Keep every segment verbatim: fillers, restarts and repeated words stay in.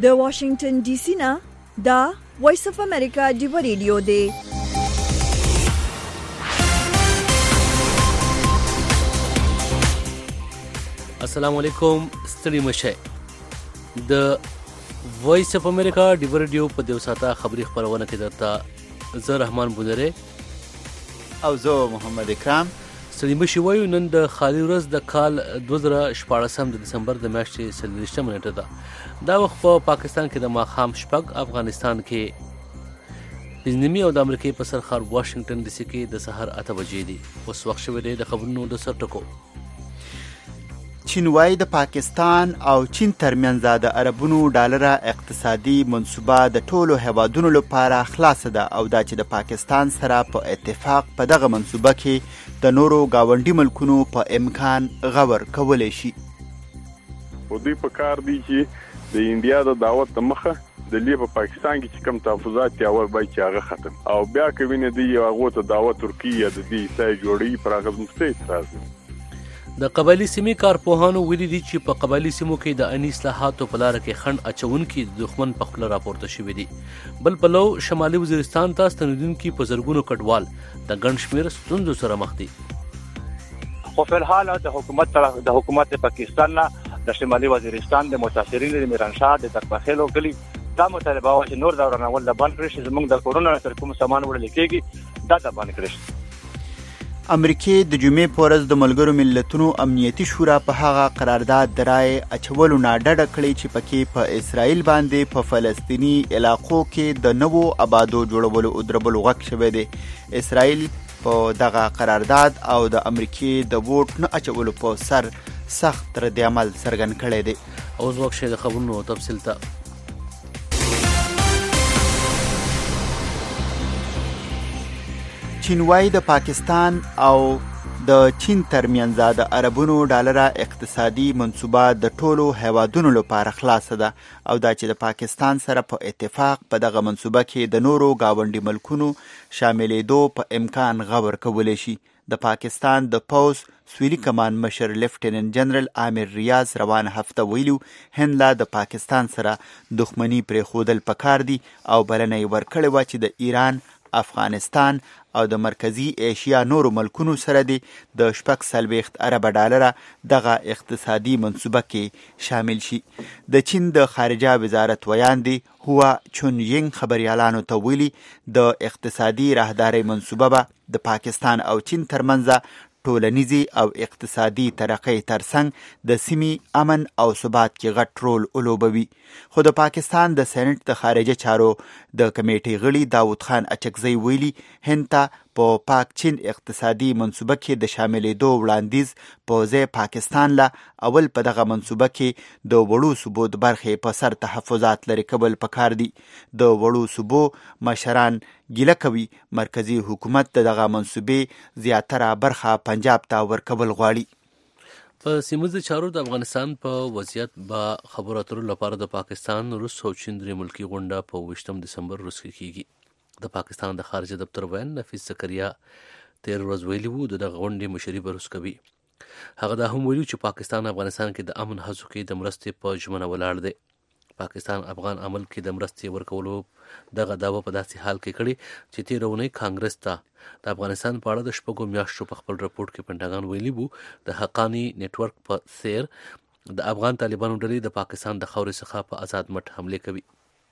د واشنگټن ډي سي نه دا وایس اف امریکا ډیو ریډیو دی. السلام علیکم، ستړي مشه. د وایس اف امریکا ډیو ریډیو په دیو ساته خبری خبرونه کې درته زه رحمان بودره او زه محمد اکرام. ستړي مشه وایو. نن د خالي ورځ د کال دوه زره شپاړسم د دسمبر د میاشتې څلوېښتمه نیټه ده. دا وخت په پاکستان کې د ماښام شپږ، افغانستان کې پنځه نیمې او د امریکې په سرخار واشنگټن ډي سي کې د سحر اته بجې دي. اوس وخت شوی دی د خبرونو د سر ټکو. چین وايي د پاکستان او چین ترمنځ د اربونو ډالره اقتصادي منصوبه د ټولو هیوادونو لپاره خلاصه ده او دا چې د پاکستان سره په اتفاق په دغه منصوبه کې د نورو گاونډي ملکونو په امکان غور کولی شي. او دوی په کار دی چې د انډیا د دعوت د مخه د لی په پاکستان کې چې کوم تحفظات دی اول باید چې هغه ختم او بیا کوي نه دی هغه ته دعوت ترکیه د دې ځای جوړي پر هغه مستعد اعتراض. د قبایلی سیمې کارپوهانو ویلي دي چې په قبایلی سیمو کې د اني اصلاحاتو په لاره کې خنډ اچونکي د دښمن په خپله راپورته شوي دي. بل پلو شمالي وزیرستان ته ستنېدونکي په زرګونو کډوال د ګڼ شمېر ستونزو سره مخ دي. خو په الحال د حکومت طرف د حکومت پاکستان نه د شمالي وزیرستان د متاثرین د میرانشاه د ترپخېلو کلی دا مطالبه و چې نور دا ورنول د بند کړي چې زموږ د کورونا تر کوم سامان وړل کېږي دا د بند کړي. امریکې د جمعې په ورځ د ملګرو ملتونو امنیتي شورا په هغه قرارداد د رای اچولو نه ډډه کړې چې پکې په اسرائیل باندې په فلسطینی علاقو کې د نوو آبادو جوړولو او دربلو غږ شوی دی. اسرائیل په دغه قرارداد او د امریکې د ووټ نه اچولو په سر سخت رد عمل څرګند کړی دی. اوس وخت شي د خبرونو تفصیل ته. چین وايي د پاکستان او د چین ترمنځ د اربونو ډالره اقتصادي منصوبه د ټولو هیوادونو لپاره خلاصه ده او دا چې د پاکستان سره په اتفاق په دغه منصوبه کې د نورو گاونډي ملکونو شاملېدو په امکان غور کولی شي. د پاکستان د پوز سویلي کمان مشر لیفټیننټ جنرال عامر ریاض روان هفته ویلو هند لا د پاکستان سره دښمني پرېښودل پکار دي او بلنه یې ورکړې وه چې د ایران، افغانستان او د مرکزی ایشیا نورو ملکونو سره دی د شپږ څلوېښت اربه ډالره دغه اقتصادي منصوبه کې شامل شي. د چین د خارجه وزارت ویاندی هوا چونینګ خبریالانو ته ویلي د اقتصادي راهدارۍ منصوبه به د پاکستان او چین ترمنځ ټولنیزي او اقتصادي ترقۍ ترڅنګ د سیمې امن او ثبات کې غټ رول ولوبوي. خو د پاکستان د سېنټ د خارجه چارو د کمیټې غړي داود خان اچکزی ویلي هند ته په پاک چین اقتصادي منصوبه کې د شاملېدو وړاندیز په ځای پاکستان له اول په دغه منصوبه کې د وړو صوبو د برخې په سر تحفظات لرې کول پکار دي. د وړو صوبو مشران ګیله کوي مرکزی حکومت د دغه منصوبې زیاتره برخه پنجاب ته ورکول غواړي. په سیمه چارو د افغانستان په وضعیت به خبرو اترو لپاره د پاکستان، روس او چین درې ملکي غونډه په اوویشتم دسمبر روس کې کیږي. د پاکستان د خارجه دفتر ویان نفیس زکریا تیر ورځ ویلي وو د دغه غونډې مشري به روس کوي. هغه دا هم ویلي چې پاکستان افغانستان کې د امن هڅو کې د مرستې په ژمنه ولاړ دی. پاکستان افغان عمل کې د مرستې ورکولو دغه دعوه په داسې حال کې کړي چې تېره اونۍ کانګرس ته د افغانستان په اړه د شپږو میاشتو په خپل رپورټ کې پنټاګان ویلي وو د حقانی نیټورک په څیر د افغان طالبانو ډلې د پاکستان د خاورې څخه په آزاد مټ حملې کوي.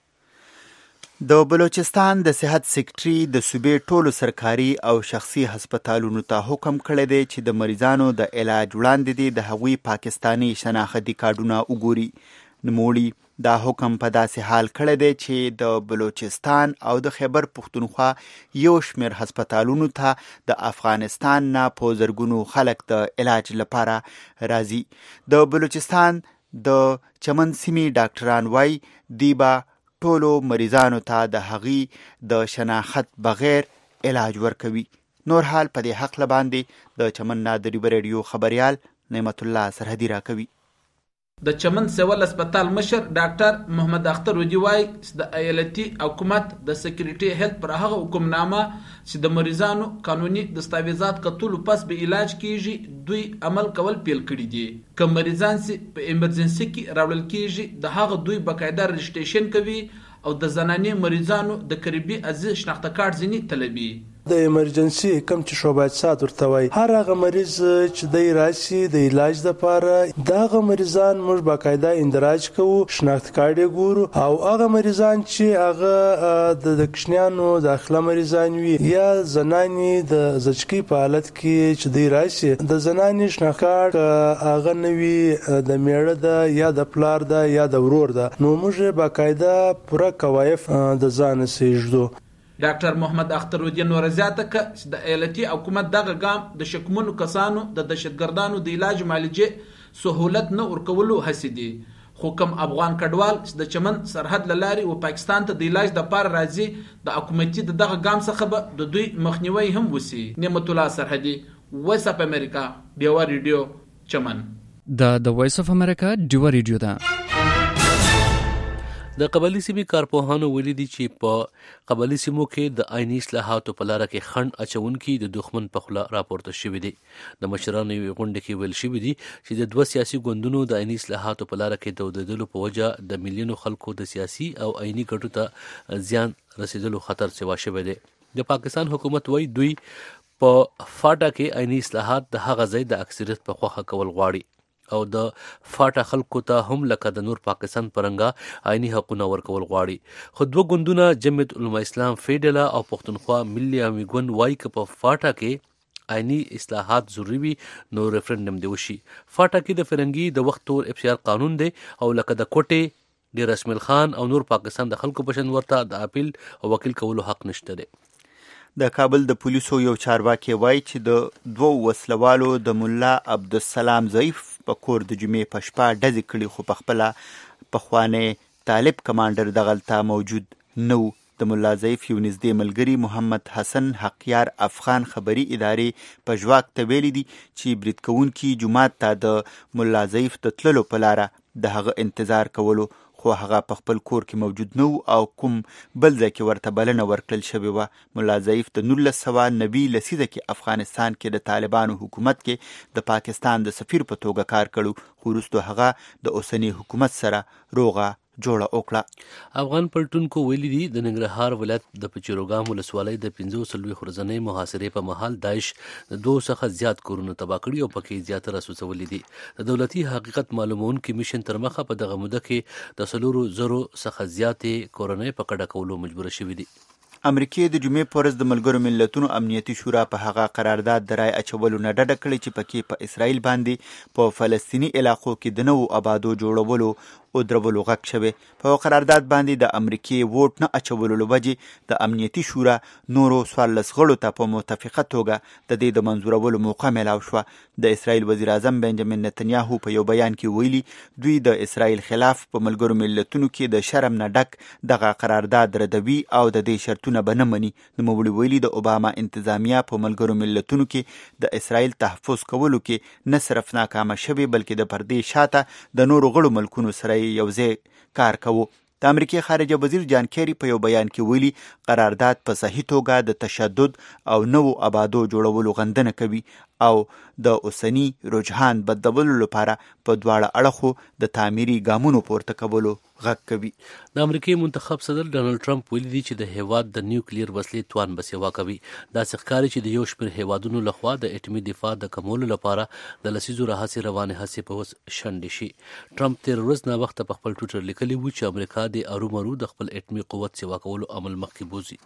د بلوچستان د صحت سکتري د صوبې ټولو سرکاري او شخصي هسپتالونو ته حکم کړی دی چې د مریضانو د علاج وړاندې دي د هغوی پاکستاني شناختي کارډونه وګوري. نوموړي دا حکم په داسې حال کړی دی چې د بلوچستان او د خیبر پختونخوا یو شمېر هسپتالونو ته د افغانستان نه په زرګونو خلک د علاج لپاره راځي. د بلوچستان د چمن سیمې ډاکټران وایي دی به ټولو مریضانو ته د هغې د شناخت بغیر علاج ورکوي. نور حال په دې حق لباندې د چمن نه د ریو ریډیو خبریال نعمت الله سرحدي راکوي. د چمن سیول هسپتال مشر ډاکټر محمد اختر ودی وای چې د ایالتي حکومت د سکیورټي هیلث پر هغه حکمنامه چې د مریضانو قانوني دستاویزات کتلو پس به علاج کیږي دوی عمل کول پیل کړی دي. که مریضان سي په ایمرجنسي کې راوړل کیږي د هغه دوی باقاعده رجسټریشن کوي او د زنانې مریضانو د قریبي عزیز شناخته کارت ځینې طلبي. د ایمرجنسي کم چې شعبات سات ورته وای هر هغه مریض چې د راشي د علاج لپاره دغه مریضان موږ باقاعده اندراج کوو شناخت کارت ګورو او هغه مریضان چې هغه د کښنیانو داخله مریضان وي یا زنانې د زچکی په حالت کې چې د راشي د زنانې شناخت کارت هغه نوي د میړه د یا د پلار د یا د ورور د نو موږ باقاعده پوره کوایف د ځان سېږدو. ډاکټر محمد اختر ودی نور زیاته ک چې د ایالتي حکومت دغه ګام د شکمنو کسانو د دهشتګردانو د علاج معالجې سهولت نه ورکولو هڅې دي. خو کوم افغان کډوال چې د چمن سرحد لاري او پاکستان ته د علاج د پاره راځي د حکومتي دغه ګام څخه به د دوی مخنیوي هم وسی. نعمت الله سرحدي وایس اف امریکا ډیوا ریډیو چمن. دا د وایس اف امریکا ډیوا ریډیو ده. د قبایلي سیمې کارپوهانو ویلي دي چې په قبایلي سیمو کې د آئیني اصلاحاتو په لاره کې خنډ اچونکي د دښمن په خوله راپورته شوي دي. د مشرانو یوې غونډې کې ویل شوي دي چې د دوه سیاسي ګوندونو د آئیني اصلاحاتو په لاره کې د ودرېدلو په وجه د میلیونو خلکو د سیاسي او آئیني ګټو ته زیان رسیدلو خطر سوا شوی دی. د پاکستان حکومت وایي دوی په فاټا کې آئیني اصلاحات د هغه ځای د اکثریت په خوښه کول غواړي او د فاټا خلکو ته هم لکه د نور پاکستان پرنګا آئینی حقونه ورکول غواړي. خو دوه ګوندونه جمعیت علما اسلام فیډلا او پښتونخوا ملي عوامي ګوند وایي که په فاټا کې آئینی اصلاحات ضروري وي نو ریفرنډم دی وشي. فاټا کې د فرنګي د وخت تور افشار قانون دی او لکه د کوټې ډیر اسماعیل خان او نور پاکستان د خلکو په شان ورته د اپیل او وکیل کولو حق نشته دی. د کابل د پولیسو یو چارواکي وایي چې د دوو وسلوالو د ملا عبدالسلام ضعیف په کور د جمعې په شپه ډزې کړي خو په خپله پخوانی طالب کمانډر دغلته موجود نه و. د ملا ضعیف یو نږدې ملګري محمد حسن حقیار افغان خبري ادارې په ژواک ته ویلي دي چې برید کوونکي جومات ته د ملا ضعیف د تللو په لاره د هغه انتظار کولو خو هغه په خپل کور کې موجود نه و او کوم بل ځای کې ورته بلنه ورکړل شوې وه. ملا ضعیف د نولس سوه نوي لسیزه کې افغانستان کې د طالبانو حکومت کې د پاکستان د سفیر په توګه کار کړو خو وروسته هغه د اوسني حکومت سره روغه جوړه وکړه. افغان پلټونکو ویلي دي د ننګرهار ولایت د پچیروګام ولسوالۍ د پنځه څلوېښت ورځنۍ محاصرې په مهال داعش د دوه څخه زیات کورونه تباه کړي او پکې زیاتره سوځولي دي. د دولتي حقیقت معلومونکي میشن تر مخه په دغه موده کې د څلورو زرو څخه زیاتې کورنۍ په کډه کولو مجبوره شوي دي. امریکې د جمعې په ورځ د ملګرو ملتونو امنیتي شورا په هغه قرارداد د رای اچولو نه ډډه کړې چې پکې په اسرائیل باندې په فلسطیني علاقو کې د نوو آبادو جوړولو او درولو غږ شوی. په قرارداد باندې د امریکې ووټ نه اچولو له وجې د امنیتي شورا نورو څوارلس غړو ته په متفقه توګه د دې د منظورولو موقع میلاو شوه. د اسرائیل وزیر اعظم بنجامین نتنیاهو په یو بیان کې ویلي دوی د اسرائیل خلاف په ملګرو ملتونو کې د شرم نه ډک دغه قرارداد ردوي او د دې شرطونه به نه مني. نوموړي ویلي د اوباما انتظامیه په ملګرو ملتونو کې د اسرائیل تحفظ کولو کې نه صرف ناکامه شوې بلکې د پردې شاته د نورو غړو ملکونو سره یو ځای کار کوو. د امریکې خارجه وزیر جان کیری په یو بیان کې ویلي قرارداد په صحیح توګه د تشدد او نوو آبادو جوړولو غندنه کوي او د اوسني رجحان بدلولو لپاره په دواړه اړخو د تعمیري ګامونو پورته کولو غږ کوي. د امریکې منتخب صدر ډانلډ ټرمپ ویلي دي چې د هیواد د نیوکلیر وسلې توان به سیوا کوي. داسې ښکاري چې د یو شمېر هیوادونو لخوا د اټومي دفاع د کمولو لپاره د لسیزو راهیسې روانې هڅې په اوس شنډې شي. ټرمپ تېره ورځ ناوخته په خپل ټویټر لیکلي و چې امریکا د ارومرو د خپل اټومي قوت سیوا کولو عمل مخکې بوځي.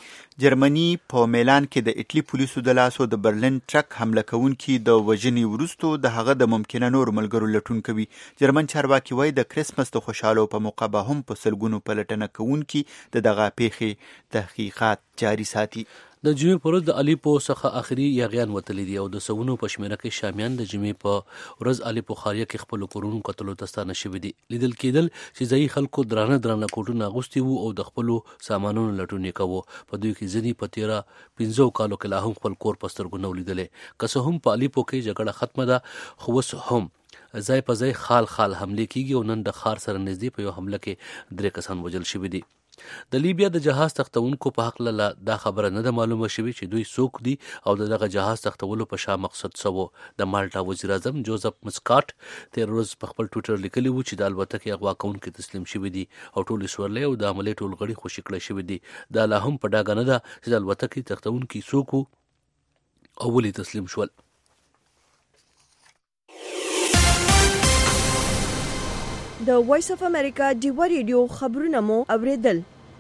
جرمني په میلان کې د اټلی پولیسو د لاسو د برلین ټرک حمله کوونکي د وژنې وروستو د هغه د ممکنه نور ملګرو لټون کوي. جرمن چارواکي وایي د کرسمس د خوشحالو په موقع به هم په سلګونو پلټنه کوونکي د دغه پیښې تحقیقات جاري ساتي. د جمعې په ورځ د الیپو څخه آخري یاغیان وتلي دي او د سوونو په شمېره کې شامیان د جمعې په ورځ الیپو ښاریه کې خپلو کورونو کتلو ته ستانه شوي دي. لیدل کېدل چې ځایي خلکو درانه درانه کوټونه اغوستي وو او د خپلو سامانونو لټون یې کوو. په دوی کې ځینې په تېره پنځو کالو کې لا هم خپل کور په سترګو نه و لیدلی. که څه هم په الیپو کې جګړه ختمه ده خو اوس هم ځای په ځای خال خال حمله کیږي او نن د خار سره نږدې په یو حمله کې درې کسان وژل شوي دي. د لیبیا د جهاز تختونکو په حق له دا خبره نه ده معلومه شوې چې دوی څوک دي او دغه جهاز تختولو په شا مقصد څه و. د مالټا وزیر اعظم جوزف مسکاټ تیر ورځ په خپل ټویټر لیکلی و چې د الوتکې اغوا کوونکي تسلیم شوي دي او ټول سورلۍ او د عملې ټول غړي خوشي کړی شوي دي. دا لا هم په ډاګه نه ده چې د الوتکې تختونکي څوک او ولې تسلیم شول. د وایس اف امریکا ډیوا ریډیو خبرونه مو اوریدل.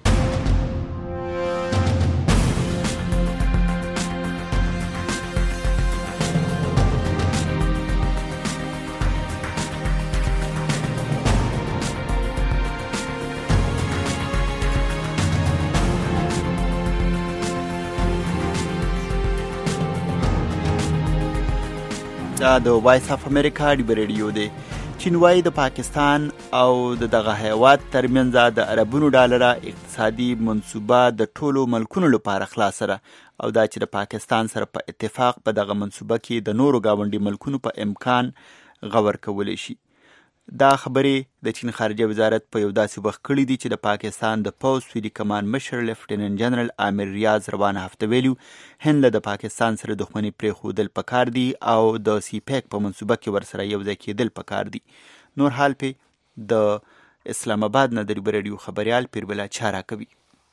دا د وایس اف امریکا ډیوا ریډیو دی. چین وايي د پاکستان او د دغه هیواد ترمنځ د اربونو ډالره اقتصادي منصوبه د ټولو ملکونو لپاره خلاصه ده او دا چې د پاکستان سره په اتفاق په دغه منصوبه کې د نورو گاونډي ملکونو په امکان غور کولی شي. دا خبرې د چین خارجه وزارت په یو داسې وخت کړي دي چې د پاکستان د پوځ سویلي کمان مشر لیفټیننټ جنرال عامر ریاض روانه هفته ویلي هند له د پاکستان سره دښمني پرېښودل پکار دي او د سی پیک په منصوبه کې ورسره یو ځای کېدل پکار دي. نور حال پې د اسلام آباد نه د ریډیو ریډیو خبریال پیربلا چارا کوي.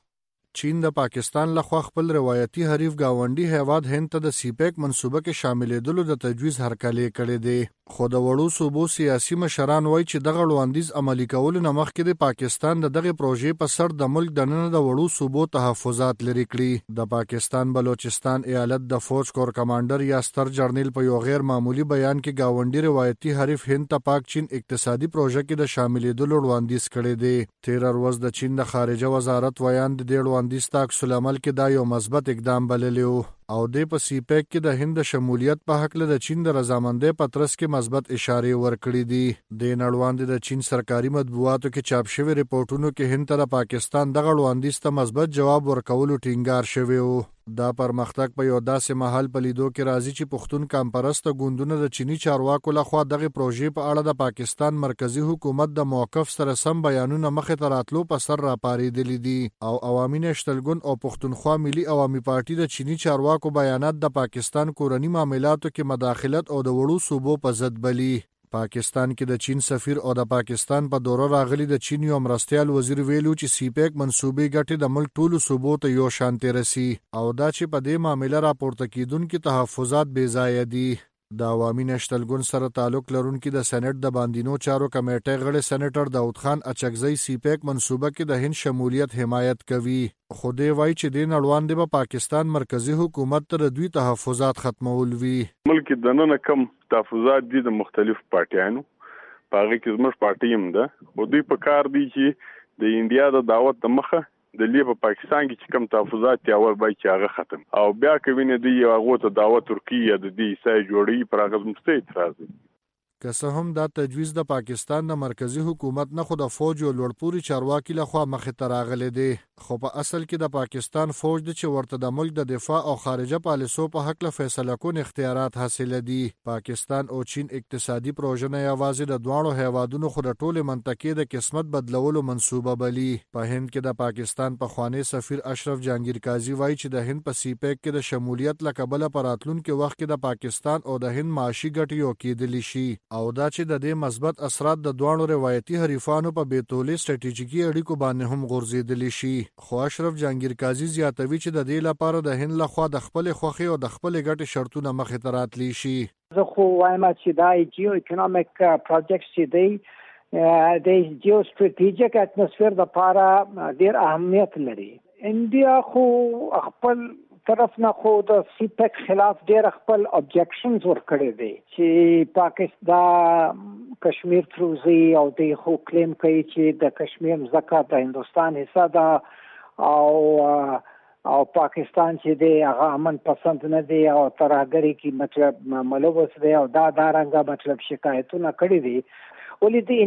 چین د پاکستان لخوا خپل روایتي حریف گاونډي هیواد هند ته د سی پیک منصوبه کې شاملېدلو د تجویز هرکلی کړی دی. خو د وړو صوبو سیاسي مشران وایي چې دغه وړاندیز عملي کولو نه مخکې د پاکستان د دغه پروژې په سر د ملک دننه د وړو صوبو تحفظات لري کړي. د پاکستان بلوچستان ایالت د فوج کور کمانډر یا ستر جرنیل په یو غیر معمولی بیان کې گاونډي روایتي حریف هند ته پاک چین اقتصادي پروژه کې د شاملېدلو وړاندیز کړی دی. تیر ورځ د چین د خارجه وزارت ویان د دې وړاندیز ته عکس العمل کې دا یو مثبت اقدام بللی و او د په سی پیک کې د هند شمولیت په حق له د چین د رضامندۍ په ترڅ کې مثبت اشارې ورکړې دي. د نړیوال د چین سرکاري مطبوعاتو کې چاپ شوی ریپورتونو کې هند ته پاکستان دغه وړاندیز ته مثبت جواب ورکولو ټینګار شوی و. دا پرمختګ په یو داسې محل په لیدو کې راځي چې پښتون کمپرسته ګوندونه د چینی چارواکو لخوا دغه پروژې په اړه د پاکستان مرکزی حکومت د موقف سره سم بیانونه مخې ته راتلو په سر راپارېدلي دي او عوامي نشتلګون او پښتونخوا ملي عوامي پارټي د چینی چارواکو بیانات د پاکستان کورنی معاملاتو کې مداخلت او د وړو صوبو په ضد بلی. پاکستان کې د چین سفیر او د پاکستان په دوره راغلي د چین یو مرستیال وزیر ویلو چې سی پیک منصوبې ګټې د ملک ټولو صوبو ته یو شان ترسي او دا چې په دې معاملې راپورته کیدونکو تحفظات بې ځایه دي. د عوامي نشتلګون سره تعلق لرونکي د سېنات د باندینو چارو کمیټې غړي سېنیټر داود خان اچکزی سی پیک منصوبه کې د هند شمولیت حمایت کوي. خو دی وایي چې د نړوان د پاکستان مرکزی حکومت تر دوی تحفظات ختمول وی. ملک دننه کم تحفظات دي د مختلف پارټیانو په هغه کې زموږ پارټي هم ده او دوی په کار دي چې د انډیا د دعوت د مخه د لیبیا په پاکستان کې چې کم تحفظات یا ور بای چې هغه ختم او بیا کوي نه دی هغه ته دعوت ترکیه د دې سای جوړي پر هغه مستې اعتراض دي. که څه هم دا تجویز د پاکستان د مرکزی حکومت نه خو د فوج او لوړپوړي چارواکي لخوا مخې ته راغلی دی خو په اصل کې د پاکستان فوج د چې ورته د ملک د دفاع او خارجه پالیسو په حق له فیصله کون اختیارات حاصل دي. پاکستان او چین اقتصادي پروژه نه یوازې د دوانو هیوادونو خو د ټوله منطقې د قسمت بدلولو منصوبه بلی. په هند کې د پاکستان په خوانی سفیر اشرف جهانگیر قاضي وایي چې د هند په سی پیک کې د شمولیت لقبله پر راتلونکي وخت کې د پاکستان او د هند معاشي ګټې یو کېدلی شي او دا چې د دې مثبت اثرات د دوانو روایتي حریفانو په بیتولې سټریټیجیکي اړیکو باندې هم غورځېدلی شي. خو اشرف جهانگیر قاضي زیاتوي چې د دې لپاره د هند لخوا د خپل خوخي او د خپل ګټې شرطونه مخې ته راتلی شي. زه خو وایم چې دا جیو اکونومیک پروجیکټس چې دی د جیو سټریټیجیک اتموسفیر لپاره ډېر اهمیت لري. انډیا خو خپل طرف نه خو د سی پیک خلاف ډېر خپل ابجیکشنز ورکړي دي چې پاکستان کشمیر تروزی او د خو کلیم کوي چې د کشمیر ځکه د هندستان حصہ ده او او پاکستان چې دی هغه امن پسند نه دی او ترهګری کی مطلب ملوث دی او دا دارنګه مطلب شکایتونه کړي دي. ولې د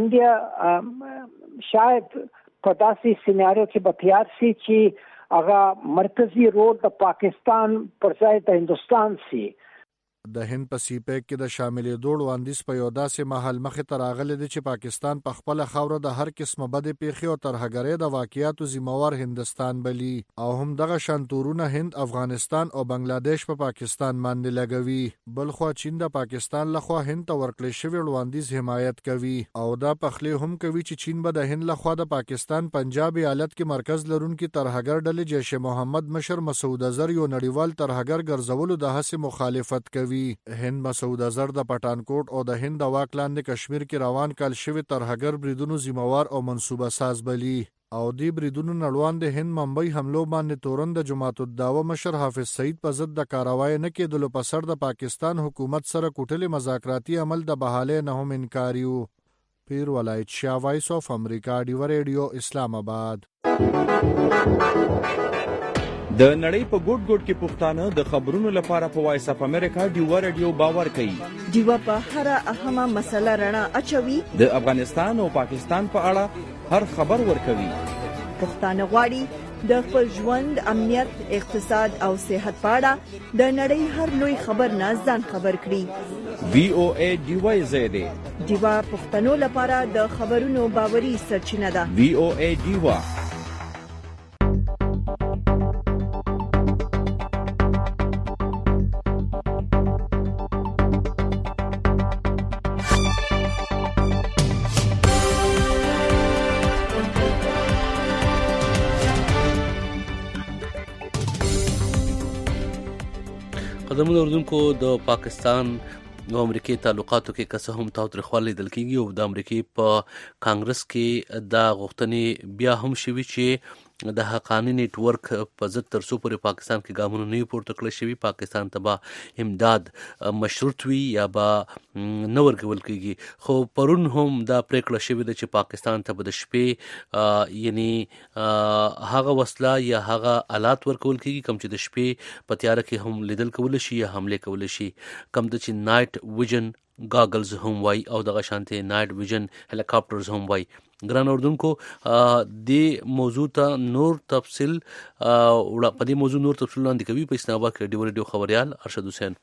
انډیا شاید په داسې سیناریو کې به تیار شي چې هغه مرکزی رول د پاکستان پر ځای د هندستان سي. د هند په سیپیک کې د شاملېدو وړاندیز په یو داسې مهال مخې ته راغلی دی چې پاکستان په خپله خاوره د هر قسمه بدې پیښې او ترهګرۍ د واقعیاتو ذمہوار هندستان بلی او هم دغه شانتورونه هند، افغانستان او بنگلاديش په پا پاکستان باندې لګوي. بلخوا چین د پاکستان لخوا هند ته ورکړل شوی وړاندیز حمایت کوي او دا پخلی هم کوي چې چین به د هند لخوا د پاکستان پنجاب ایالت کې مرکز لرونکي ترهګر ډلې جیش محمد مشر مسعود اظهر یو نړیوال ترهګر ګرځولو د هڅې مخالفت کوي. هند مسعود اظهر د پټانکوټ او د هند د واک لاندې کشمیر کې روان کال شوی ترهګر بریدونو ذمہوار او منصوبه ساز بلی او دی بریدونو نړوان د هند ممبئی حملو باندې تورن د جماعت الدعوه مشر حافظ سعید په ضد د کاروای نه کېدلو په سر د پاکستان حکومت سره کوټلې مذاکراتي عمل د بحاله نه هم انکاریو. پیر ولایت شاه، وایس اف امریکا، ډیو ریډیو، اسلام آباد. د نړۍ په ګوټ ګوټ کې پښتانه د خبرونو لپاره په وایس اف امریکا ډیو ریډیو باور کوي. ډیو په هر اهمه مسله رڼا اچوي. د افغانستان او پاکستان په اړه هر خبر ورکوي. پښتانه غواړي د خپل ژوند، امنیت، اقتصاد او صحت په اړه د نړۍ هر لوی خبر نه ځان خبر کړي. وی او ای ډیو زیاده ډیو پښتنو لپاره د خبرونو باوري سرچینه ده. وی او ای ډیو. قدمونه اردوونکو د پاکستان او امریکای تعلقاتو کې که څه هم تاوتریخوالی لیدل کېږي او د امریکای په کانګرس کې دا غوښتنې بیا هم شوي چې د حقانی نیټ ورک په ضد تر څو پورې پاکستان کې ګامونه نه پورته کړی شوي، پاکستان ته به امداد مشروط وي یا به نه ورکول کېږي. خو پرون هم دا پریکړه شوې ده چې پاکستان ته به د شپې یعنی هغه وسله یا هغه آلات ورکول کېږي کوم چې د شپې په تیاره کې هم لیدل کولی شي یا حمله کولی شي، کوم د چې نایټ ویژن گاگلز هم وای او دغه شانتي نایټ ویژن هلیکاپټرز هم وای. ګران اردوونکو د موضوع ته نور تفصیل په دې موضوع نور تفصیل وړاندې کوي په اسلام آباد کې ډیو ریډیو خبريال ارشد حسین.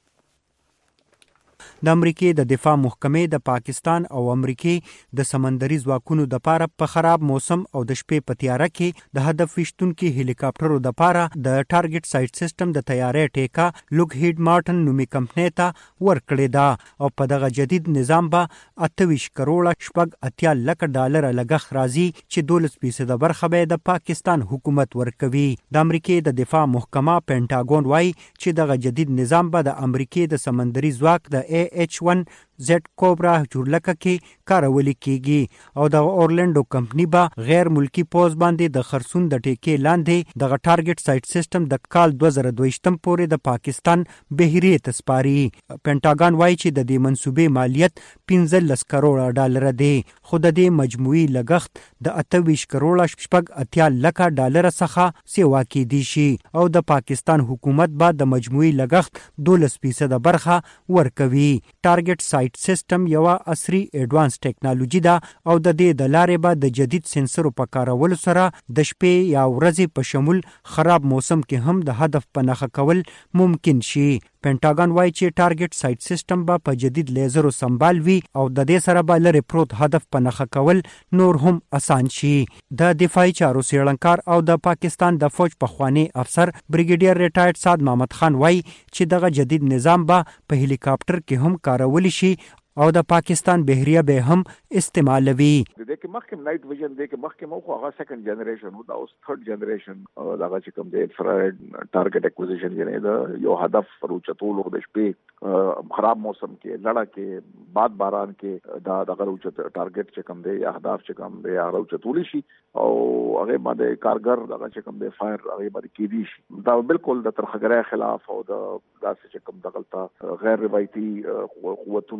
د امریکای د دفاع محکمې د پاکستان او امریکای د سمندري ځواکونو د پاره په خراب موسم او د شپې په تیاره کې د هدف وشتونکو هلیکاپټرو د پاره د ټارګټ سایټ سیستم د تیارې ټیکا لوک هیډ مارټن نومي کمپنۍ ته ورکړې ده او په دغه جدید نظام به اتویش کروڑه شپږ اتیا لک ډالر لګښ راځي چې دولس فیصد برخه به د پاکستان حکومت ورکوي. د امریکای د دفاع محکمه پینټاګون وایي چې دغه جدید نظام به د امریکای د سمندري ځواک د اے ایچ ون زد کوبرا جوړلکه کې کارول کیږي او د اورلانډو کمپنی به غیر ملکی پوز باندې د خرسون د ټیکې لاندې د ټارګټ سایټ سیستم د کال دوه زره دوه پورې د پاکستان بهري تسپاري. پینټاګون وایي چې د دې منسوبې مالیت پنځلس کروڑه ډالر دی، خو د دې مجموعي لګښت د اتویش کروڑه شپږ اتیا لک ډالر څخه سیوا کېدی شي او د پاکستان حکومت به د مجموعي لګښت دولس فیصد برخه ورکوي. ټارګټ سایټ سیستم یو عصري اډوانس ټیکنالوژي ده او د دې د لارې به د جدید سنسرو په کارولو سره د شپې یا ورځې په شمول خراب موسم کې هم د هدف په نښه کول ممکن شي. پینټاګون وایي چې ټارګټ سایټ سیستم به په جدید لیزرو سمبال وي او د دې سره به لرې پروت هدف په نښه کول نور هم اسان شي. د دفاعي چارو څېړنکار او د پاکستان د فوج پخوانی افسر بریګیډیر ریټایرډ سعد محمد خان وایي چې دغه جدید نظام به په هلیکاپټر کې هم کارول شي او د پاکستان بحریه به هم استعمالوي. د دې کې مخکې نایټ ویژن د کې مخکې مو خو هغه سیکنډ جنریشن او دا اوس تھرد جنریشن او دا چې کوم د انفراريډ ټارګټ اکوزیشن یعنی دا یو هدف پروچتول د شپې خراب موسم کې لړا کې باد باران کې دا د غروچت ټارګټ چې کوم دی اهداف چې کوم دی هغه چتول شي او هغه باندې کارګر دا چې کوم دی فایر هغه باندې کېدی شي. دا بالکل د ترخګرای خلاف او د داسې چې کوم دغلطه غیر روایتي قوتونه دي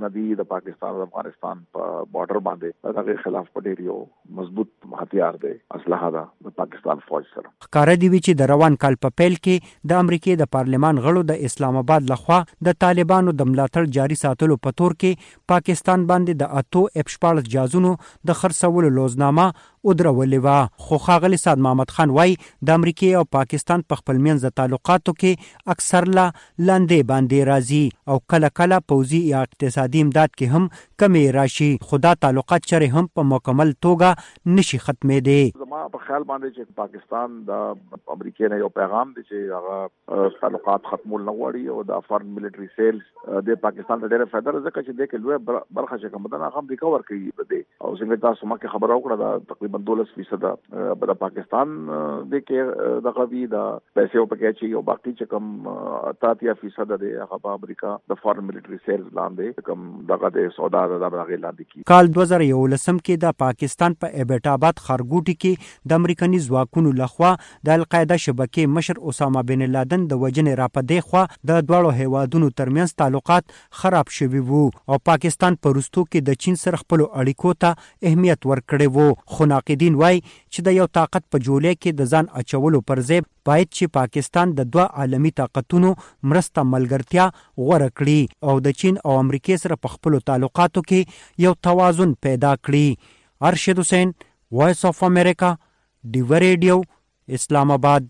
د پاکستان او افغانستان په بارډر باندې دغه خلاف په ډیر یو مضبوط هتیار دی اسلحه ده د پاکستان فوج سره. ښکاره دی چې د روان کال په پیل کې د امریکای د پارلمان غړو د اسلام آباد لخوا د طالبانو د ملاتړ جاري ساتلو په تور کې پاکستان باندې د اتو اف شپاړس جازونو د خرڅولو لوزنامه ودرولې وه. خو ښاغلي سعد محمد خان وایي د امریکای او پاکستان په خپل منځ د تعلقاتو کې اکثر لا لاندې باندې راځي او کله کله پوځي یا اقتصادي امداد کې هم کمې راشي، خو دا تعلقات چرې هم په مکمل توګه نشي ختمېدی. زما په خیال باندې چې پاکستان د امریکای نه یو پیغام دی چې هغه تعلقات ختمول نه غواړي او د فارن ملټري سیلز د پاکستان ته ډېره فایده ده ځکه چې د کې لوی برخه چې کوم ده هغه امریکا ورکوي دی او څنګه تاسو مکه خبره وکړه دا تقریبا دولس فیصد د پاکستان د کې د غوي د پیسې په کې چې یو باقي چې کوم اتیا فیصد د هغه امریکا د فارن ملټري سیلز لاندې کوم دغه د سودا د دغه لاندې کی. کال دوه زره یولسم کې د پاکستان په ایبټ آباد خارګوټي کې د امریکایي ځواکونو لخوا د القاعده شبکې مشر اسامه بن لادن د وجنې راپدې خوا د دواړو هیوادونو ترمنځ تعلقات خراب شوي وو او پاکستان په وروستو کې د چین سره خپل اړیکو ته اهمیت ورکړی وو. خو ناقدین وایي چې د یو طاقت په جولې کې د ځان اچولو پر ځای باید چې پاکستان د دوه عالمي طاقتونو مرسته ملګرتیا غوره کړي او د چین او امریکای سره په خپل تعلقاتو کې یو توازن پیدا کړي. ارشد حسین، وایس اف امریکا، ډیو ریډیو، اسلام آباد.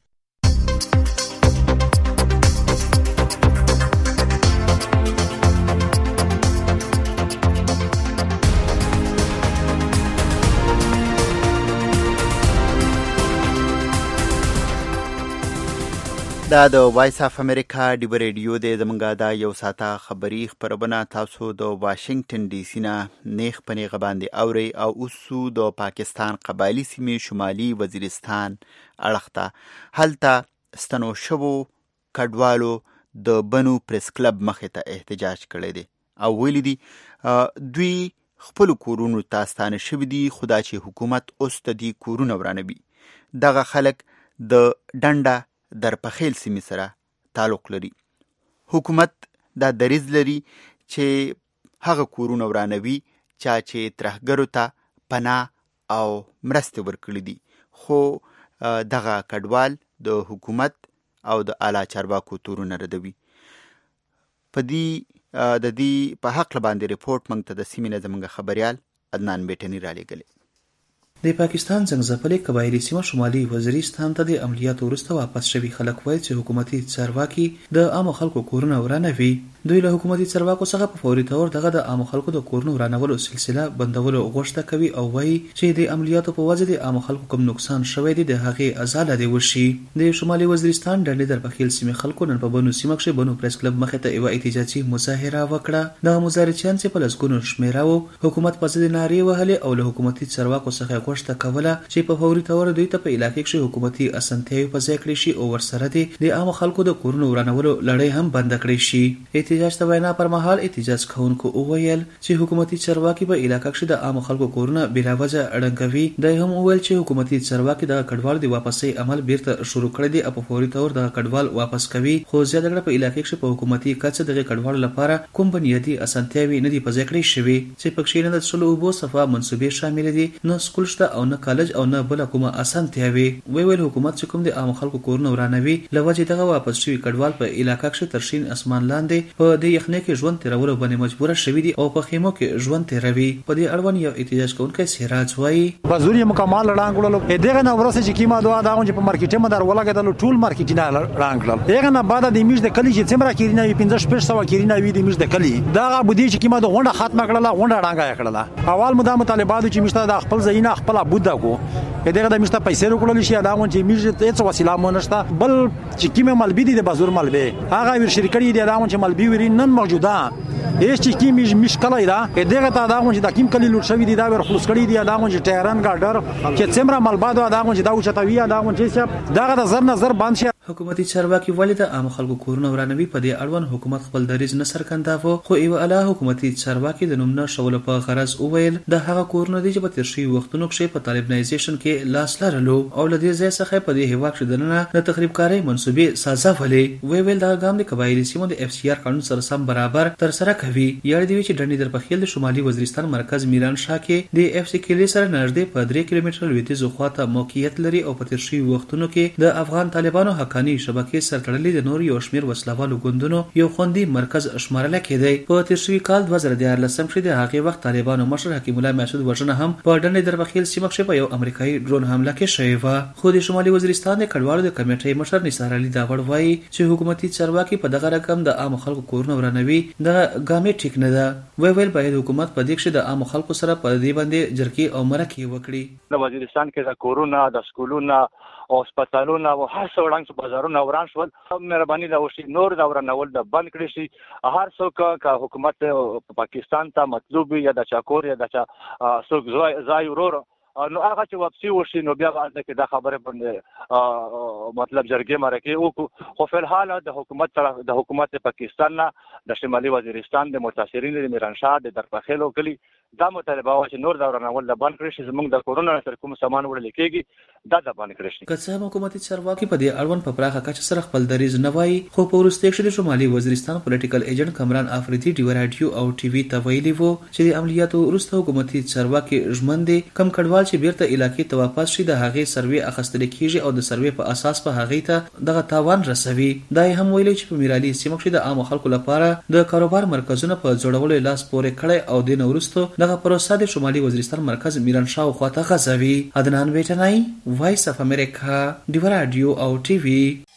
دا د وایس اف امریکا ډیو ریډیو د زمونږه دا یو ساته خبری خبرونه تاسو د واشنگټن ډي سي نه نیخ پنیغه باندې اوري او اوسو د پاکستان قبایلی سیمې شمالي وزیرستان اړخته هلته ستنو شوو کډوالو د بنو پریس کلب مخې ته احتجاج کړی دی او ویلي دي دوی خپل کورونو ته ستانه شوي دي، خو دا چې حکومت اوس د دې کورونه ورانوي. دغه خلک د ډنډه در پخیل سیمې سره تعلق لري. حکومت دا دریځ لري چې هغه کورونه ورانوي چا چې ترهګرو ته پناه او مرستې ورکړي دي، خو دغه کډوال د حکومت او د اعلی چارواکو تورونه ردوي. په دې د دې په حق باندې ریپورت موږ ته د سیمې نه زموږ خبریال عدنان بیټنی را لېږلی. د پاکستان څنګه قبایلی سیمه شمالي وزیرستان ته د عملیاتو وروسته واپس شوي خلک وایي چې حکومتي چارواکي د عامو خلکو کورونه ورانوي. دوی له حکومتي چارواکو څخه په فوري تور دغه د عامو خلکو د کورونو ورانولو سلسله بندولو غوښتنه کوي او وایي چې د عملیاتو په وجه د عامو خلکو کوم نقصان شوی دی د هغې ازاله دی وشي. د شمالي وزیرستان ډنډې در پخیل سیمې خلکو نن په بنو سیمه کښې بنو پریس کلب مخې ته یوه احتجاجي مظاهره وکړه. دغه مظاهرچیان چې په لسګونو شمېره وو حکومت په ضد نارې وهلې او له حکومتي چارواکو څخه غوښتنه کوله چې په فوري تور دوی ته په علاقې کښې حکومتي اسانتیاوې په ځای کړې شي او ورسره دې د عامو خلکو د کورونو ورانولو لړۍ هم بنده کړې شي. احتجاج ته وینا پر مهال احتجاج کوونکو وویل چې حکومتي چارواکي په علاقه کښې د عامو خلکو کورونه بلا وجه ړنګوي. دوی هم وویل چې حکومتي چارواکي دغه کډوال د واپسۍ عمل بیرته شروع کړی دی او په فوري تور دغه کډوال واپس کوي، خو زیاته کړه په علاقې کښې په حکومتي کچه دغه کډوالو لپاره کوم بنیادي اسانتیاوې نه دي په ځای کړې شوي چې پکښې نه د څښلو اوبو صفا منصوبې شاملې دي، نه سکول شته او نه کالج او نه بله کومه اسانتیاوې. وی ویل حکومت چې کوم د عامو خلکو کورونه ورانوي له وجې دغه واپس شوي کډوال په علاقه کښې تر شین اسمان لاندې په دې یخنۍ کې ژوند تېرولو باندې مجبوره شوي دي او په خیمو کې ژوند تېروي. په دې اړوند یو احتجاج کوونکی سراج وایي بزور یې مکمل ړنګ کړلو. دغه نه وروسته چې کیما دوا دا چې په مارکیټ مدار ولګېدل ټول مارکیټ نه ړنګ کړل. دغه نه بعد د میش د کلی چې څومره کېرینه وي پنځه شپږ سوه کېرینه وي د میش د کلی دغه بودی چې کیما د غونډه ختمه کړله غونډه ړنګه یې کړله. اول مو دا مطالبات چې میشته د خپل ځایونه خپل بوده کو دغه د میشته پیسې ورکړل شي دا چې میش هیڅ وسیله مو نشته بل چې کیمه ملبي دي د بازور ملبي هغه ور شرکړي دي دا چې ملبي وري نن موجوده هیڅ چې کیمه مشکله ده دغه ته دا چې د کیم کلی لوټ شوی دي دا ور خلاص کړي دي دا چې ټایران ګاډر چې څومره ملبا دا چې دا او چتوي دا چې دغه د زر نظر باندې حکومتي چارواکي ولې د عام خلکو کورونه ورانوي؟ په دې اړوند حکومت خپل دریځ نه څرګنداوه، خو یو اعلی حکومتي چارواکي د نوم نه شولو په غرض وویل د هغه کورونه دي چې په تیر شوي وختونو کښې په طالبانایزیشن کې لاس لرلو او له دې ځای څخه په دې هېواد کښې دننه د تخریبکارۍ منصوبې سازولې. ویې ویل دغه ګام د قبایلي سیمو د اف سی آر قانون سره سم برابر ترسره کوي. یاد دې وي چې ډنډي دربخیل د شمالي وزیرستان مرکز میرانشاه کې د اف سی کیلې سره نږدې په درې کیلومتره لویدیځو خواته موقعیت لري او په تیر شوي وختونو کې د افغان طالبانو حقاني شبکې سرتړلې د نور یو شمېر وسلوالو ګوندونو یو خوندي مرکز شمارل کېدی. په تیر شوي کال دوه زره دیارلسم کښې د هغې وخت طالبانو مشر حکیم الله محسود وژنه هم په ډنډ دربخیل سیمه کښې په یو امریکایي ډرون حمله کې شوې وه. خو د شمالي وزیرستان د کډوالو د کمیټې مشر نثار علي داوړ وایي چې حکومتي چارواکي په دغه رقم د عامو خلکو کورونه ورانوي دغه ګامې ټیک نه ده. ویې ویل باید حکومت په دې کښې د عامو خلکو سره په دې باندې جرګې او مرکې وکړي. د وزیرستان کې د کورونه د سکولونه او هسپتالونه او هر څه وړاندې بازارونه وران شول. مهرباني دا وشي نور دا ورانول د بند کړي شي. هر څوک که حکومت پاکستان ته مطلوب یا د چاکور یا د چا څوک ځای ورور نو هغه چې واپسي وشي نو بیا باندې کې دا خبره باندې مطلب جرګې مرکې وکړو. خو په الحال د حکومت طرف د حکومت پاکستان نه د شمالي وزیرستان د متاثرین د میرانشاه د دربخیلو کلی دا مطالبه و چې نور دا ورانول د بند کړي شي. زموږ د کورونو تر کوم سامان وړل کېږي دا د بند کړي شي. که څه هم حکومتي چارواکي په دې اړوند په پراخه کچه سره خپل دریځ نه وایي، خو په وروستي کښې د شمالي وزیرستان پولیټیکل ایجنټ کمران افریدي ډیو راډیو او ټي وي ته ویلي وو چې د عملیاتو وروسته حکومتي چارواکي ژمن دي کم کډوال چې بیرته علاقې ته واپس شي د هغې سروې اخیستل کېږي او د سروې په اساس په هغې ته دغه تاوان رسوي. دا یې هم ویلي چې په میرالي سیمه کښې د عامو خلکو لپاره د کاروبار مرکزونه په جوړولو یې لاس پورې کړی او دې نه وروسته دغه پروسه د شمالي وزیرستان مرکز میرانشاه خواته غځوي. عدنان بیټنای، وایس اف امریکا، ډیو راډیو او ټي وي.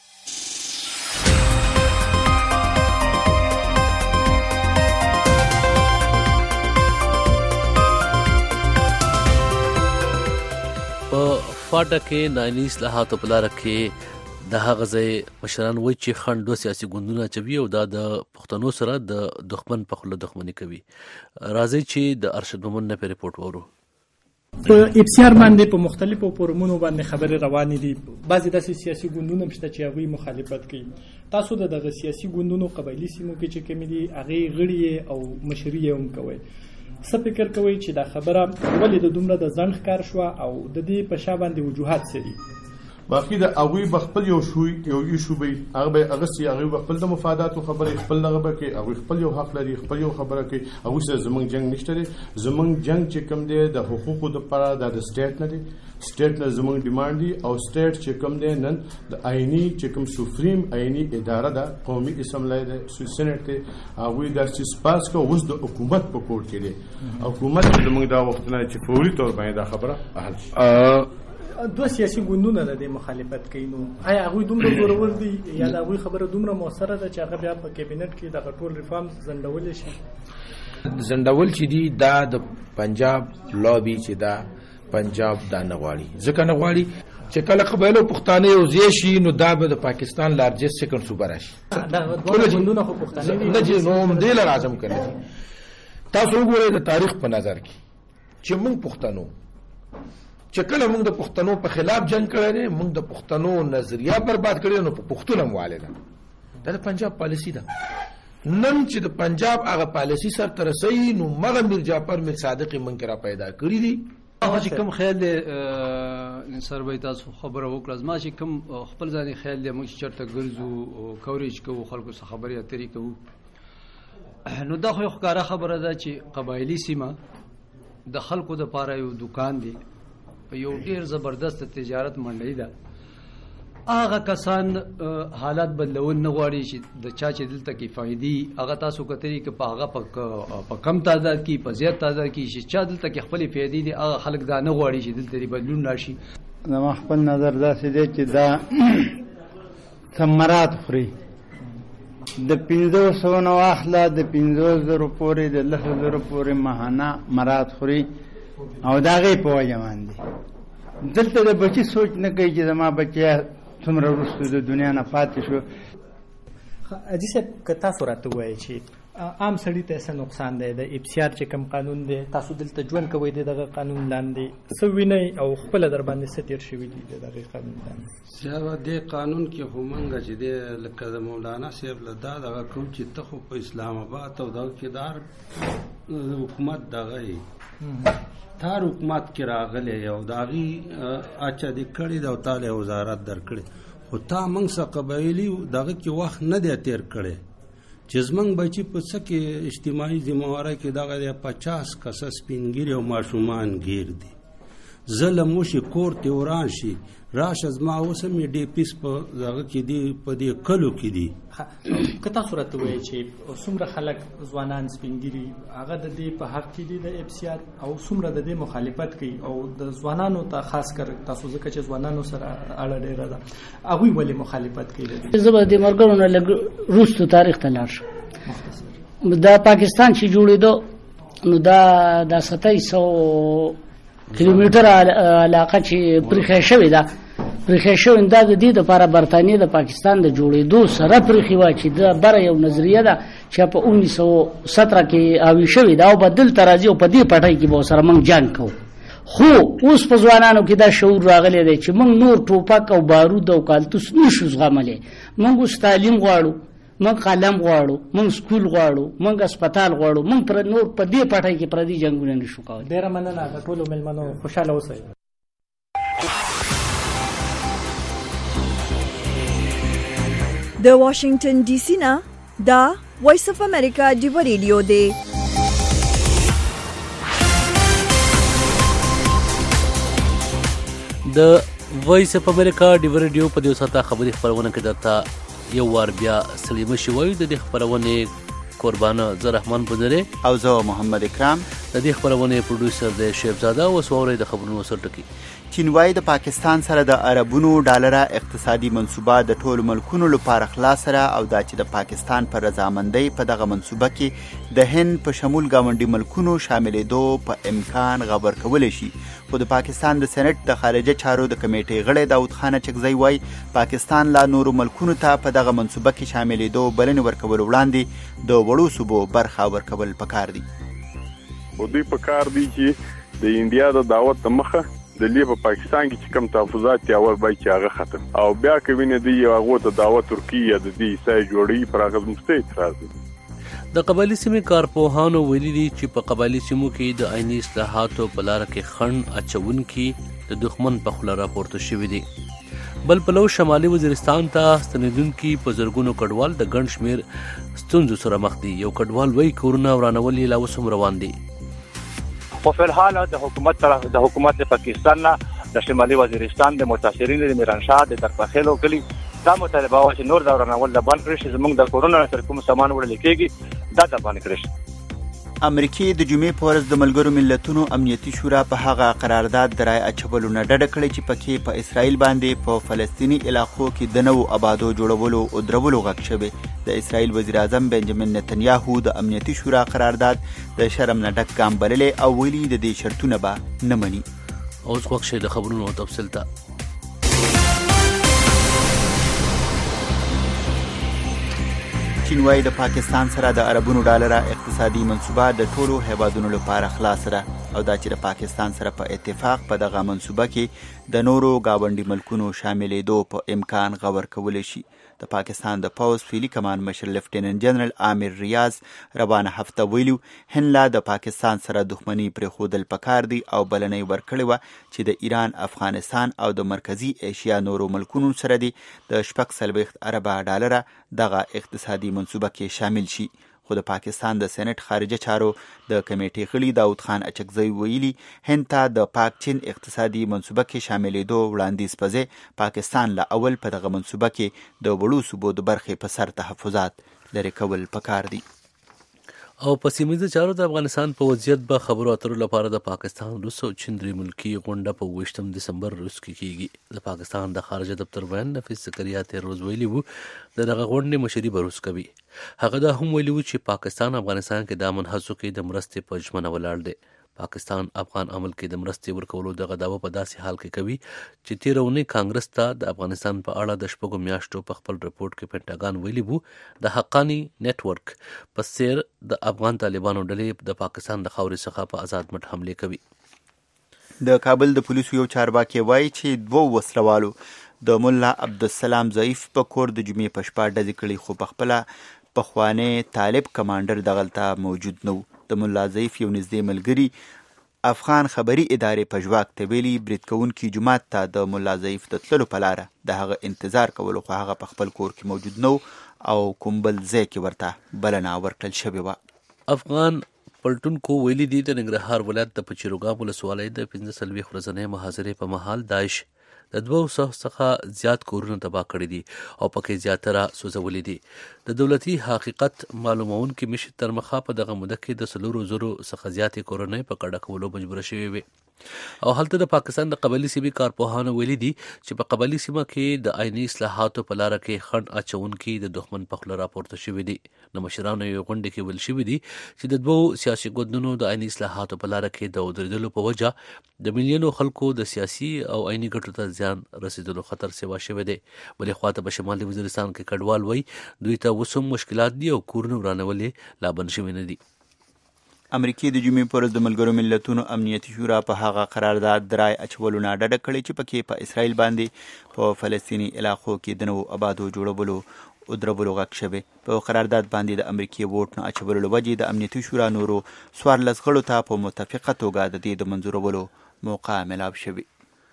په فاټه کې نایني اصلاحاتو په لاره کې د هغه ځای مشران وایي چې خنډ دوه سیاسي ګوندونه اچوي او دا د پښتنو سره د دښمن په خوله دښمني کوي. راځئ چې د ارشد مومن نه په ریپورټ وورو. په اف سی آر باندې په مختلفو فورمونو باندې خبرې روانې دي. بعضې داسې سیاسي ګوندونه هم شته چې هغوی مخالفت کوي. تاسو د دغه سیاسي ګوندونو قبایلي سیمو کې چې کومې دي هغې غړي او مشري یې هم کوئ. څه فکر کوئ چې دا خبره ولې د دومره د ځنډ ښکار شوه او د دې په شا باندې وجوهات څه دي؟ باقي د هغوی به خپل یو شوي یو ایشو به هغه به اغستې هغوی به خپل د مفاداتو خبرې خپل دغه به کوي. هغوی خپل یو حق لري، خپل یو خبره کوي. هغوی سره زموږ جنګ نشته دی. زموږ جنګ چې کوم دی د حقوقو دپاره دا د سټیټ نه دی. سټیټ نه زموږ ډیمانډ دي او سټیټ چې کوم دی نن د آئیني چې کوم سوفریم آئیني اداره ده قومي اسمبلی ده سینټ دی هغوی داسې سپاس کو اوس د حکومت په کوډ کې دی. حکومت زموږ دا وختونه چې فوري طور باندې دا خبره حل شي. دوه سیاسي ګوندونه د دې مخالفت کوي. نو آیا هغوی دومره زورور دي یا د هغوی خبره دومره مؤثره ده چې هغه بیا په کابینټ کې دغه ټول ریفارمز ځنډولی شي؟ ځنډول چې دي دا د پنجاب لابي چې دا پنجاب دا نه غواړي. ځکه نه غواړي چې کله قبایلو پښتانه یو ځای شي نو دا به د پاکستان لارجسټ سیکنډ صوبه راشي. دغه دوه ګوندونه خو پښتانه دي نه چې نو هم دې لر اعظم کړي. تاسو وګورئ د تاریخ په نظر کې چې موږ پښتنو چې کله موږ د پښتنو په خلاف جنگ کړی دی موږ د پښتنو نظریه برباد کړی نو په پښتون هم والي ده. دا د پنجاب پالیسي ده. نن چې د پنجاب هغه پالیسي سرته رسوي نو مغه میر جعفر میر صادق موږ را پیدا کړي دي. هغه چې کوم خیال دی انصار به تاسو خبره وکړه زما چې کوم خپل ځاني خیال دی موږ چرته ګرځو کوریج کوو خلکو سره خبرې اترې کوو نو دا خو ښکاره خبره ده چې قبایلي سیمه د خلکو د پاره یو دکان دی یو ډیر زبردست تجارت منډی ده. هغه کسان حالات بدلول نه غواړي چې د چا چې دلته کې فائدې هغه تاسو کتري کې په هغه په کم تعداد کې په زیات تعداد کې چې چا دلته کې خپل فائدې دي هغه خلک دا نه غواړي چې دلته بدلون راشي. زما خپل نظر داسې دی چې دا ثمرات خوري د پنځه سوه نه واخله د پنځوس زرو پورې د لسو زرو پورې ماهانه مراد خوري او د هغې په وجه باندې دلته د بچي سوچ نه کوي چې زما بچی څومره وروسته د دنیا نه پاتې شو. حاجي صاحب که تاسو راته ووایئ چې عام سړي ته څه نقصان دی د اف سی آر چې کوم قانون دی تاسو دلته ژوند کوئ د دغه قانون لاندې څه وینئ او خپله در باندې څه تېر شوي دي د دغې قانون لاندې؟ زه دې قانون کې خو موږ چې دی لکه د مولانا صاحب له دا دغه کوم چې ته خو په اسلام آباد او دغه کې دار حکومت دغه یې تار حکومت کې راغلی او د هغې اچه دې کړې ده او تاله وزارت در کړې خو تا موږ څه قبایلي دغه کې وخت نه دی تېر کړی چې زموږ بچي په څه کې اجتماعي ذمهوارۍ کې دغه دی پچاس کسه سپینګیري او ماشومان ګیر دي ظلم وشي کور ته وران شي راشه زما اوس هم یې ډي پیس په دغه کې دي په دې کلو کې دي که تاسو راته ووایئ چې څومره خلک ځوانان سپینګیري هغه د دې په حق کې دي د اف سی آر او څومره د دې مخالفت کوي او د ځوانانو ته خاص کر تاسو ځکه چې ځوانانو سره اړه ډېره ده هغوی ولې مخالفت کوي؟ زه به د ملګرو نه لږ وروستو تاریخ ته لاړ شم. دا پاکستان چې جوړېدو نو دا د ستایي سوه کیلومتر علاقه چې پرېښی شوې ده پرېښی شوې دا د دې دپاره برطانیې د پاکستان د جوړېدو سره پرېښې وه چې د بره یو نظریه ده چې په اونیس سوه ستره کې اوي شوې ده او به دلته راځي او په دې پټۍ کې به ورسره موږ جنګ کوو. خو اوس په ځوانانو کې دا شعور راغلی دی چې موږ نور ټوپک او بارود او کالتوس نشو زغملی. موږ اوس تعلیم غواړو، موږ قلم غواړو، موږ سکول غواړو، موږ اسپتال غواړو، موږ پر نور په دې پټۍ کې پردي جنګونه نشو کولی. ډېره مننه د ټولو مېلمنو خوشحاله اوسئ. د واشنگټن ډي سي نه دا وایس اف امریکا ډیو ریډیو دی. د وایس اف امریکا ډیو ریډیو په دې ساته خبري خبرونه کې درته یو وار بیا سلیمه شوی د دې خبرونه قربانه زه رحمان بندري او زه محمد اکرام. د دې خبرونه پروډوسر دی شیبزاده او سووري د خبرونو سر ټکی. چین وايي د پاکستان سره د عربونو ډالره اقتصادي منصوبه د ټولو ملکونو لپاره خلاص سره او دا چې د پاکستان پر رضامندۍ په دغه منصوبه کې د هند په شمول ګاونډي ملکونو شاملېدو په امکان خبر کولی شي. خو د پاکستان د سېنات د خارجه چارو د کمیټې غړی داود خان چکزی وايي پاکستان لا نورو ملکونو ته په دغه منصوبه کې شاملېدو بلنې ورکول وړاندې د وړو صوبو برخه ورکول پکار دي. او دوی پکار دي چې د انډیا د دعوت مخه د لیب په پاکستان کې چې کوم تحفظات یا ور بای چې هغه ختم او بیا کوي دی هغه ته دعوت ترکیه د دې سای جوړي پر هغه مستې اعتراض دي. د قبایلی سیمې کارپوهانو ویلي دي چې په قبایلی سیمو کې د آئینی اصلاحاتو په لار کې خنډ اچونکي د دښمن په خوله راپورته شوي دي. بل پلو شمالي وزیرستان ته ستنیدونکي په زرګونو کډوال د ګڼ شمېر ستونزو سره مخ دي. یو کډوال وایي کورونه ورانول یې لا اوس هم روان دي. خو په الحال د حکومت طرف د حکومت پاکستان نه د شمالي وزیرستان د متاثرین د میرانشاه د درپخیلو کلی دا مطالبه و چې نور دا ورانول د باندې کړي زموږ د کورونه تر کوم سامان وړل کېږي دا د باندې کړي. امریکې د جمعې په ورځ د ملګرو ملتونو امنیتي شورا په هغه قرارداد د رای اچولو نه ډډه کړې چې پکې په اسرائیل باندې په فلسطینی علاقو کې د نوو آبادو جوړولو او درولو غږ شوی. د اسرائیل وزیر اعظم بنجامین نتنیاهو د امنیتي شورا قرارداد د شرم نه ډک ګام بللی او ویلي د دې شرطونه به نه مني. اوس وخت شي د خبرونو تفصیل ته. چین وايي د پاکستان سره د عربونو ډالره اقتصادي منصوبه د ټولو هیوادونو لپاره خلاص ده او دا چې د پاکستان سره په اتفاق په دغه منصوبه کې د نورو گاونډي ملکونو شاملېدو په امکان غور کولی شي. د پاکستان د پوز فیلی کمان مشر لیفټیننټ جنرال عامر ریاض روانه هفته ویلو هند لا د پاکستان سره دښمني پرېښودل پکار دي او بلنۍ ورکړې وه چې د ایران، افغانستان او د مرکزي ایشیا نورو ملکونو سره دي د شپږ څلوېښت اربه ډالره دغه اقتصادي منصوبه کې شامل شي. خو د پاکستان د سېنات خارجه چارو د کمیټې غړي داود خان اچکزی ویلي هند ته د پاک چین اقتصادي منصوبه کې شاملېدو وړاندیز پځې پاکستان له اول په دغه منصوبه کې د وړو صوبو د برخې په سر تحفظات لرې کول پکار دي. او په سیمه چارو د افغانستان په وضعیت به خبرو اترو لپاره د پاکستان روس او چین درې ملکي غونډه په اوویشتم دسمبر روس کې کیږي. د پاکستان د خارجه دفتر ویان نفیس زکریا تیر روز ویلي وو د دغه غونډې مشري به روس کوي. هغه دا هم ویلي وو چې پاکستان افغانستان کې د امن هڅو کې د مرستې په ژمنه ولاړ دی. پاکستان افغان عمل کې د مرستې ورکولو دغه دعوه په داسې حال کې کوي چې تېره اونۍ کانګرس ته د افغانستان په اړه د شپږو میاشتو په خپل رپورټ کې پینټاګان ویلي وو د حقانی نتورک په څیر د افغان طالبانو ډلې د پاکستان د خاورې څخه په آزاد مټ حملې کوي. د کابل د پولیسو یو چارواکي وایي چې دوه وسلوالو د مولا عبدالسلام ضعیف په کور د جمعې په شپه ډزې کړې، خو پخپله پخوانی طالب کمانډر دغلته موجود نه و. د مولا ضعیف یو نږدې ملګري افغان خبري ادارې په ژواک ته ویلي برید کوونکي جومات ته د مولا ضعیف د تللو په لاره د هغه انتظار کولو، خو هغه په خپل کور کې موجود نه و او کوم بل ځای کې ورته بلنه ورکړل شوې وه. افغان پلټونکو ویلي دي د ننګرهار ولایت د پچیروګام ولسوالۍ د پنځه څلوېښت ورځنۍ محاصرې په مهال داعش د دوه سوه څخه زیات کورونه تباه کړي دي او پکې زیاتره سوځولي دي. د دولتي حقیقت معلومونکي مشر تر مخه په دغه موده کې د څلورو زرو څخه زیاتې کورنۍ په کډه کولو مجبوره شوې وي او هلته د پاکستان د قبایلي سیمې کارپوهانو ویلي دي چې په قبایلي سیمه کې د آئیني اصلاحاتو په لاره کې خنډ اچونکي د دښمن په خوله راپورته شوي دي. د مشرانو یو غونډه کې ویل شوي دي چې د دوو سیاسي ګوندونو د آئیني اصلاحاتو په لاره کې د ودرېدلو په وجه د میلیونو خلکو د سیاسي او آئیني ګټو ته زیان رسیدلو خطر سوا شوی دی. بلې خواته په شمالي وزیرستان کې کډوال وایي دوی ته اوس هم مشکلات دي او کورونه ورانولې لا بند شوي نه دي. امریکې د جمعې په ورځ د ملګرو ملتونو امنیتي شورا په هغه قرارداد د رای اچولو نه ډډه کړې چې پکې په اسرائیل باندې په فلسطیني علاقو کې د نوو آبادو جوړولو او درولو غږ شوی. په قرارداد باندې د امریکې ووټ نه اچولو له وجې د امنیتي شورا نورو څوارلس غړو ته په متفقه توګه د دې د منظورولو موقع ملاب شوی.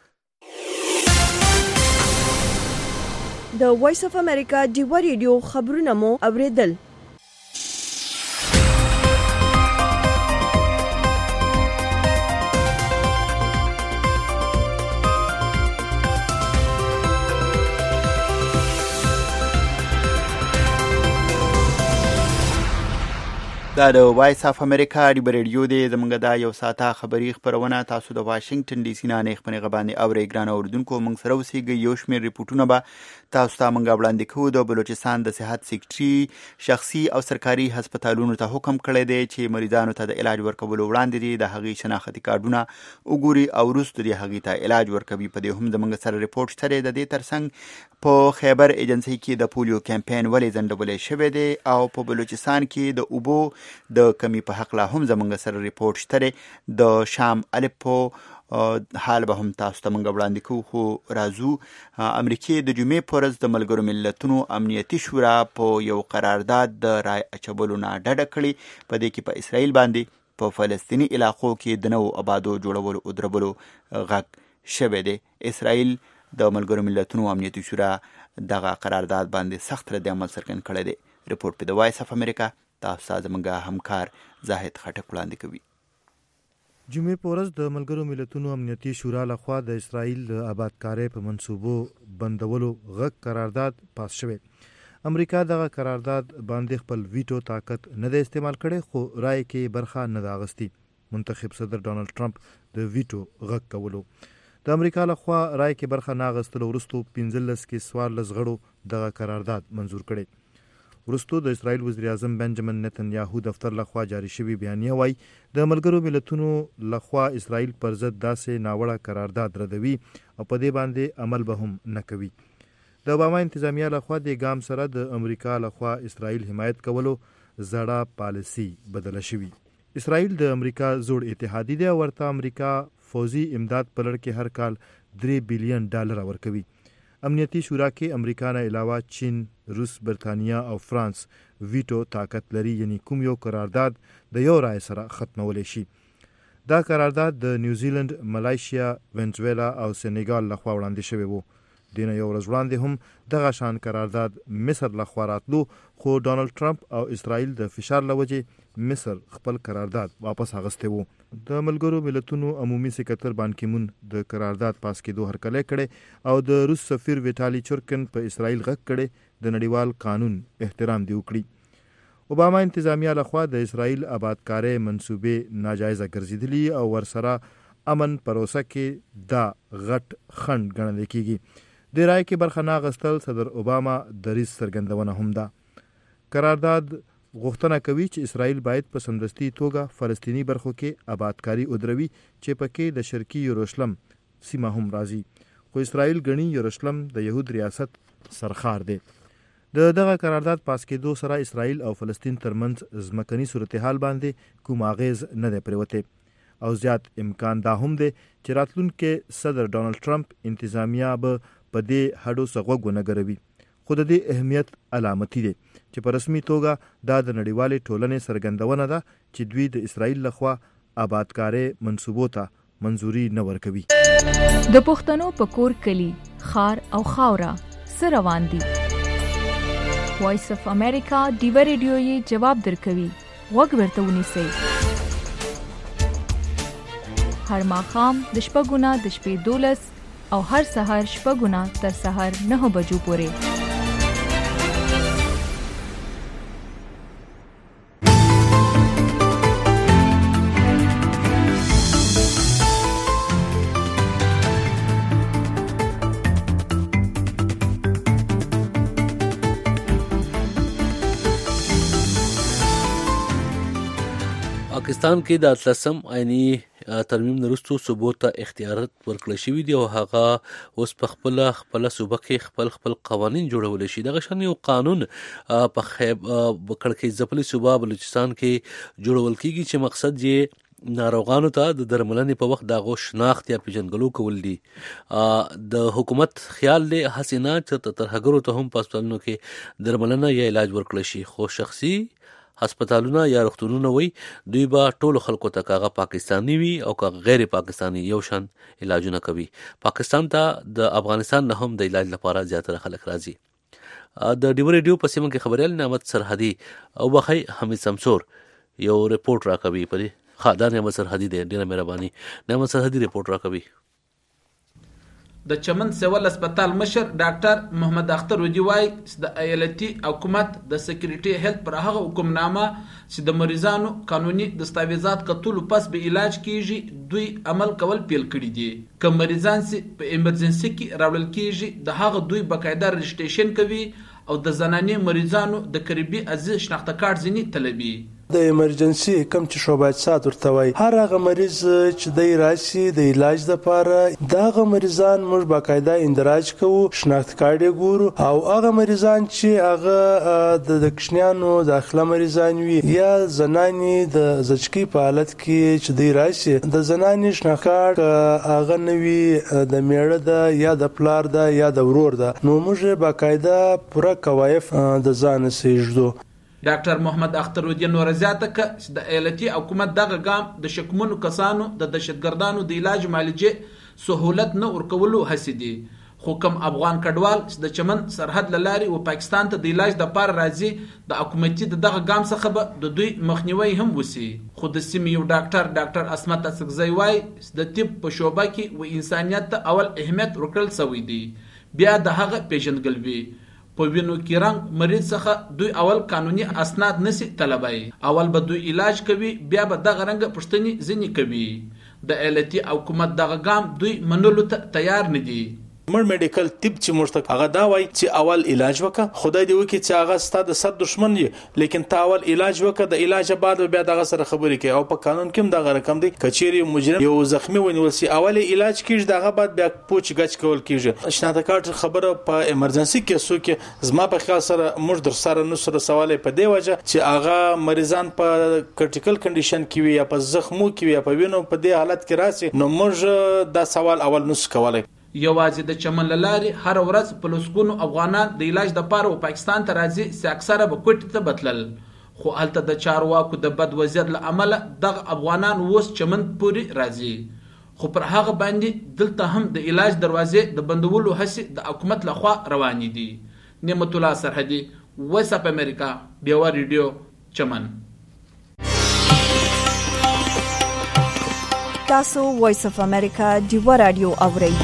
د وایس اف امریکا ډیوا ریډیو خبرونه مو اوریدل. دا د وایس اف امریکا ډیوا ریډیو دی. زمونږ دا یو ساعته خبري خبرونه تاسو د واشنگټن ډي سي نه نه خبرې غباندې اوري ګران اوردونکو. موږ سره اوسېږئ. یو شمېر ریپورټونه به تاسو ته موږ وړاندې کوو. د بلوچستان د صحت سکرټري شخصي او سرکاري هسپتالونو ته حکم کړی دی چې مریضانو ته د علاج ورکولو وړاندې دي د هغې شناختي کارډونه وګوري او وروسته د هغې ته علاج ورکوي. په دې هم زموږ سره ریپورټ شته دی. د دې ترڅنګ په خیبر ایجنسۍ کې د پولیو کمپین ولې ځنډولی شوی دی او په بلوچستان کې د اوبو د کمی په حق لا هم زمونږ سره ریپورټ شته. د شام الپو حال به هم تاسو ته موږ وړاندې کوو. خو راځو امریکې د جمعې په ورځ د ملګرو ملتونو امنیتي شورا په یو قرارداد د رای اچولو نه ډډه کړې. په دې کې په اسرائیل باندې په فلسطیني علاقو کې د نوو آبادو جوړولو او درولو غږ شوی دی. اسرائیل د ملګرو ملتونو امنیتي شورا دغه قرارداد باندې سخت رد عمل څرګند کړی دی. ریپورټ په د وایس اف امریکا تاسو ته زموږ همکار زاهد خټک وړاندې کوي. جمعې په ورځ د ملګرو ملتونو امنیتي شورا لخوا د اسرائیل د آبادکارۍ په منصوبو بندولو غږ قرارداد پاس شوی. امریکا دغه قرارداد باندې خپل ویټو طاقت نه دی استعمال کړی، خو رای کې برخه نه ده اخیستې. منتخب صدر ډانلډ ټرمپ د ویټو غږ کولو. د امریکا لخوا رای کې برخه نه اخیستلو وروستو پنځلس کې څوارلس غړو دغه قرارداد منظور کړی. وروستو د اسرائیل وزیر اعظم بنجامین نتنیاهو دفتر لخوا جاری شوی بیانیه وایي د ملګرو ملتونو لخوا اسرائیل پر ضد داسې ناوړه قرارداد ردوي او په دې باندې عمل به هم نه کوي. د اوباما انتظامیه لخوا د ګام سره د امریکا لخوا اسرائیل حمایت کولو زړه پالیسي بدله شوی. اسرائیل د امریکا زوړ اتحادی دی او ورته امریکا فوزي امداد په لړ کې هر کال درې بلین ډالر ورکوي. امنیتي شورا کې امریکا نه علاوه چین، روس، برطانیا او فرانس ویټو طاقت لري، یعنی کوم یو قرارداد د یو رای سره ختمولی شي. دا قرارداد د نیوزیلند، ملایشیا، وینزویلا او سینیګال لخوا وړاندې شوی وو. دینه یو ورځ وړاندې هم دغه شان قرارداد مصر لخوا راتلو، خو ډانلډ ټرمپ او اسرائیل د فشار له وجې مصر خپل قرارداد واپس اخیستی وو. د ملګرو ملتونو عمومي سکرتر بان کی مون د قرارداد پاس کېدو هرکلی کړی او د روس سفیر ویټالي چورکن په اسرائیل غږ کړی د نړیوال قانون احترام دی وکړي. اوباما انتظامیه لخوا د اسرائیل آبادکارۍ منصوبې ناجایزه ګرځېدلي او ورسره امن پروسه کې دا غټ خنډ ګڼل کېږي. د رای کې برخه نه اخیستل صدر اوباما دریځ څرګندونه هم ده. قرارداد غوښتنه کوي چې اسرائیل باید په سمدستي توګه فلسطینی برخو کې آبادکاری ودروي چې پکې د شرقي یروشلم سیمه هم راځي، خو اسرائیل ګڼي یروشلم د یهود ریاست سرخار دی. د دغه قرارداد پاس کېدو سره اسرائیل او فلسطین ترمنځ ځمکني صورتحال باندې کوم اغیز نه دی پرېوتی او زیات امکان دا هم دی چې راتلونکي صدر ډونالډ ټرمپ انتظامیه به په دې هډو څه غوږ ونه ګروي. خو د دې اهمیت علامتي دی چې په رسمي توګه دا د نړیوالې ټولنې څرګندونه ده چې دوی د اسرائیل لخوا آبادکارۍ منصوبو ته منظوري نه ورکوي. د پښتنو په کور کلی خار او خاوره څه روان دي؟ وایس اف امریکا ډیوه ریډیو یې جواب درکوي. غوږ ورته ونیسئ. هر ماښام د شپږو نه د شپې دولس او هر سهار شپږو نه تر سهار نهو بجو پورې. پاکستان کې د اتلسم آئینی ترمیم وروسته صوبو ته اختیارات ورکړل شوي دي او هغه اوس په خپل خپل صوبه کې خپل خپل قوانین جوړول شي. دغه شان یو قانون په خیب کړکۍ ځپلي صوبه بلوچستان کې جوړول کیږي چې مقصد یې ناروغانو ته د درملنې په وخت دغه شناخت یا پیژنګلو کول دي. د حکومت خیال دی حسینه چې ترهګرو ته هم په هسپتالونو کې درملنه یا علاج ورکړل شي، خو شخصي هسپتالونه یا روغتونونه وي دوی به ټولو خلکو ته کاغه پاکستانی وي او که غیر پاکستانی یو شان علاجونه کوي. پاکستان ته د افغانستان نه هم د علاج لپاره زیاتره خلک راځي. د ډیو ریډیو په سیمه کې خبريال نعمت سرحدي او بخي حمید سمسور یو ریپورت راکوي. پرې خادان نعمت سرحدي دی، ډیره مهرباني. نعمت سرحدي ریپورت راکوي. د چمن سیول هسپتال مشر ډاکټر محمد اختر ودی وای د ایالتي حکومت د سکیورټي هیلث پر هغه حکمنامه چې د مریضانو قانوني دستاویزات کتلو پس به علاج کیږي دوی عمل کول پیل کړی دي. که مریضان سي په ایمرجنسي کې راوړل کیږي د هغه دوی باقاعده رجسټریشن کوي او د زنانه مریضانو د قریبي عزیز شناخته کارت ځنی طلبي. د ایمرجنسي کم چې شوبات سات ورته وای هر هغه مریض چې د راشي د علاج لپاره دغه مریضان موږ باقاعده اندراج کوو، شناخت کارت ګورو او هغه مریضان چې هغه د کښنیانو داخله مریضان وي یا زناني د زچکی په حالت کې چې د راشي د زناني شناخت کارت هغه نوي د میړه د یا د پلار د یا د ورور د نو موږ باقاعده پوره کوایف د ځان سېږدو. ډاکټر محمد اختر ودی نور زیاته ک د ایالتي حکومت دغه ګام د شکمنو کسانو د دهشتګردانو د علاج معالجې سہولت نه ورکولو هڅې دي. خو کوم افغان کډوال د چمن سرحد لاري او پاکستان ته د علاج د پار راځي د حکومتي دغه ګام څخه به د دوی مخنیوي هم وسی. خو د سیمې یو ډاکټر ډاکټر اسمت اسقزی وای د طب په شوبه کې و انسانيت ته اول اهمیت ورکړل شوی دی، بیا د هغه پیژندګلوي په وینو کې رنګ مریض څخه دوی اول قانوني اسناد نسی طلبای، اول به دوی علاج کوي بیا به دغه رنګ پښتني ځنی کوي. د ایالتي حکومت دغه ګام دوی منلو ته تیار نه دي. مر میډیکل طب چې مرتک هغه دا وای چې اول علاج وکړه، خدای دې وکړي چې هغه ستاسو صد دشمن یې لیکن تا اول علاج وکړه، د علاج بعد بیا دغه سره خبرې کوي او په قانون کې دغه رقم دی کچېری مجرم یو زخمی ونیول سي اول علاج کیږي دغه بعد بیا پوچ غچ کول کیږي. شناخته کارت خبره په ایمرجنسي کې سو کې زما په خیال سره موږ در سره نو سره سوال په دی وجه چې هغه مریضان په کرټیکل کنډیشن کې وي یا په زخمو کې وي یا په وینو په دې حالت کې راسي نو موږ دا سوال اول نو کولای. یوازې د چمن لاري هر ورځ په لسګونو افغانان د علاج د پاره او پاکستان ته راځي چې اکثره به کوټ ته بتلل، خو هلته د چارواکو د بد وضعیت له امله دغه افغانان اوس چمن پوري راځي. خو پر هغه باندې دلته هم د علاج دروازې د بندولو هڅې د حکومت لخوا روانې دي. نعمت الله سرحدي، وایس اف امریکا، ډیوا ریډیو، چمن. تاسو وایس اف امریکا ډیوا رادیو اورئ.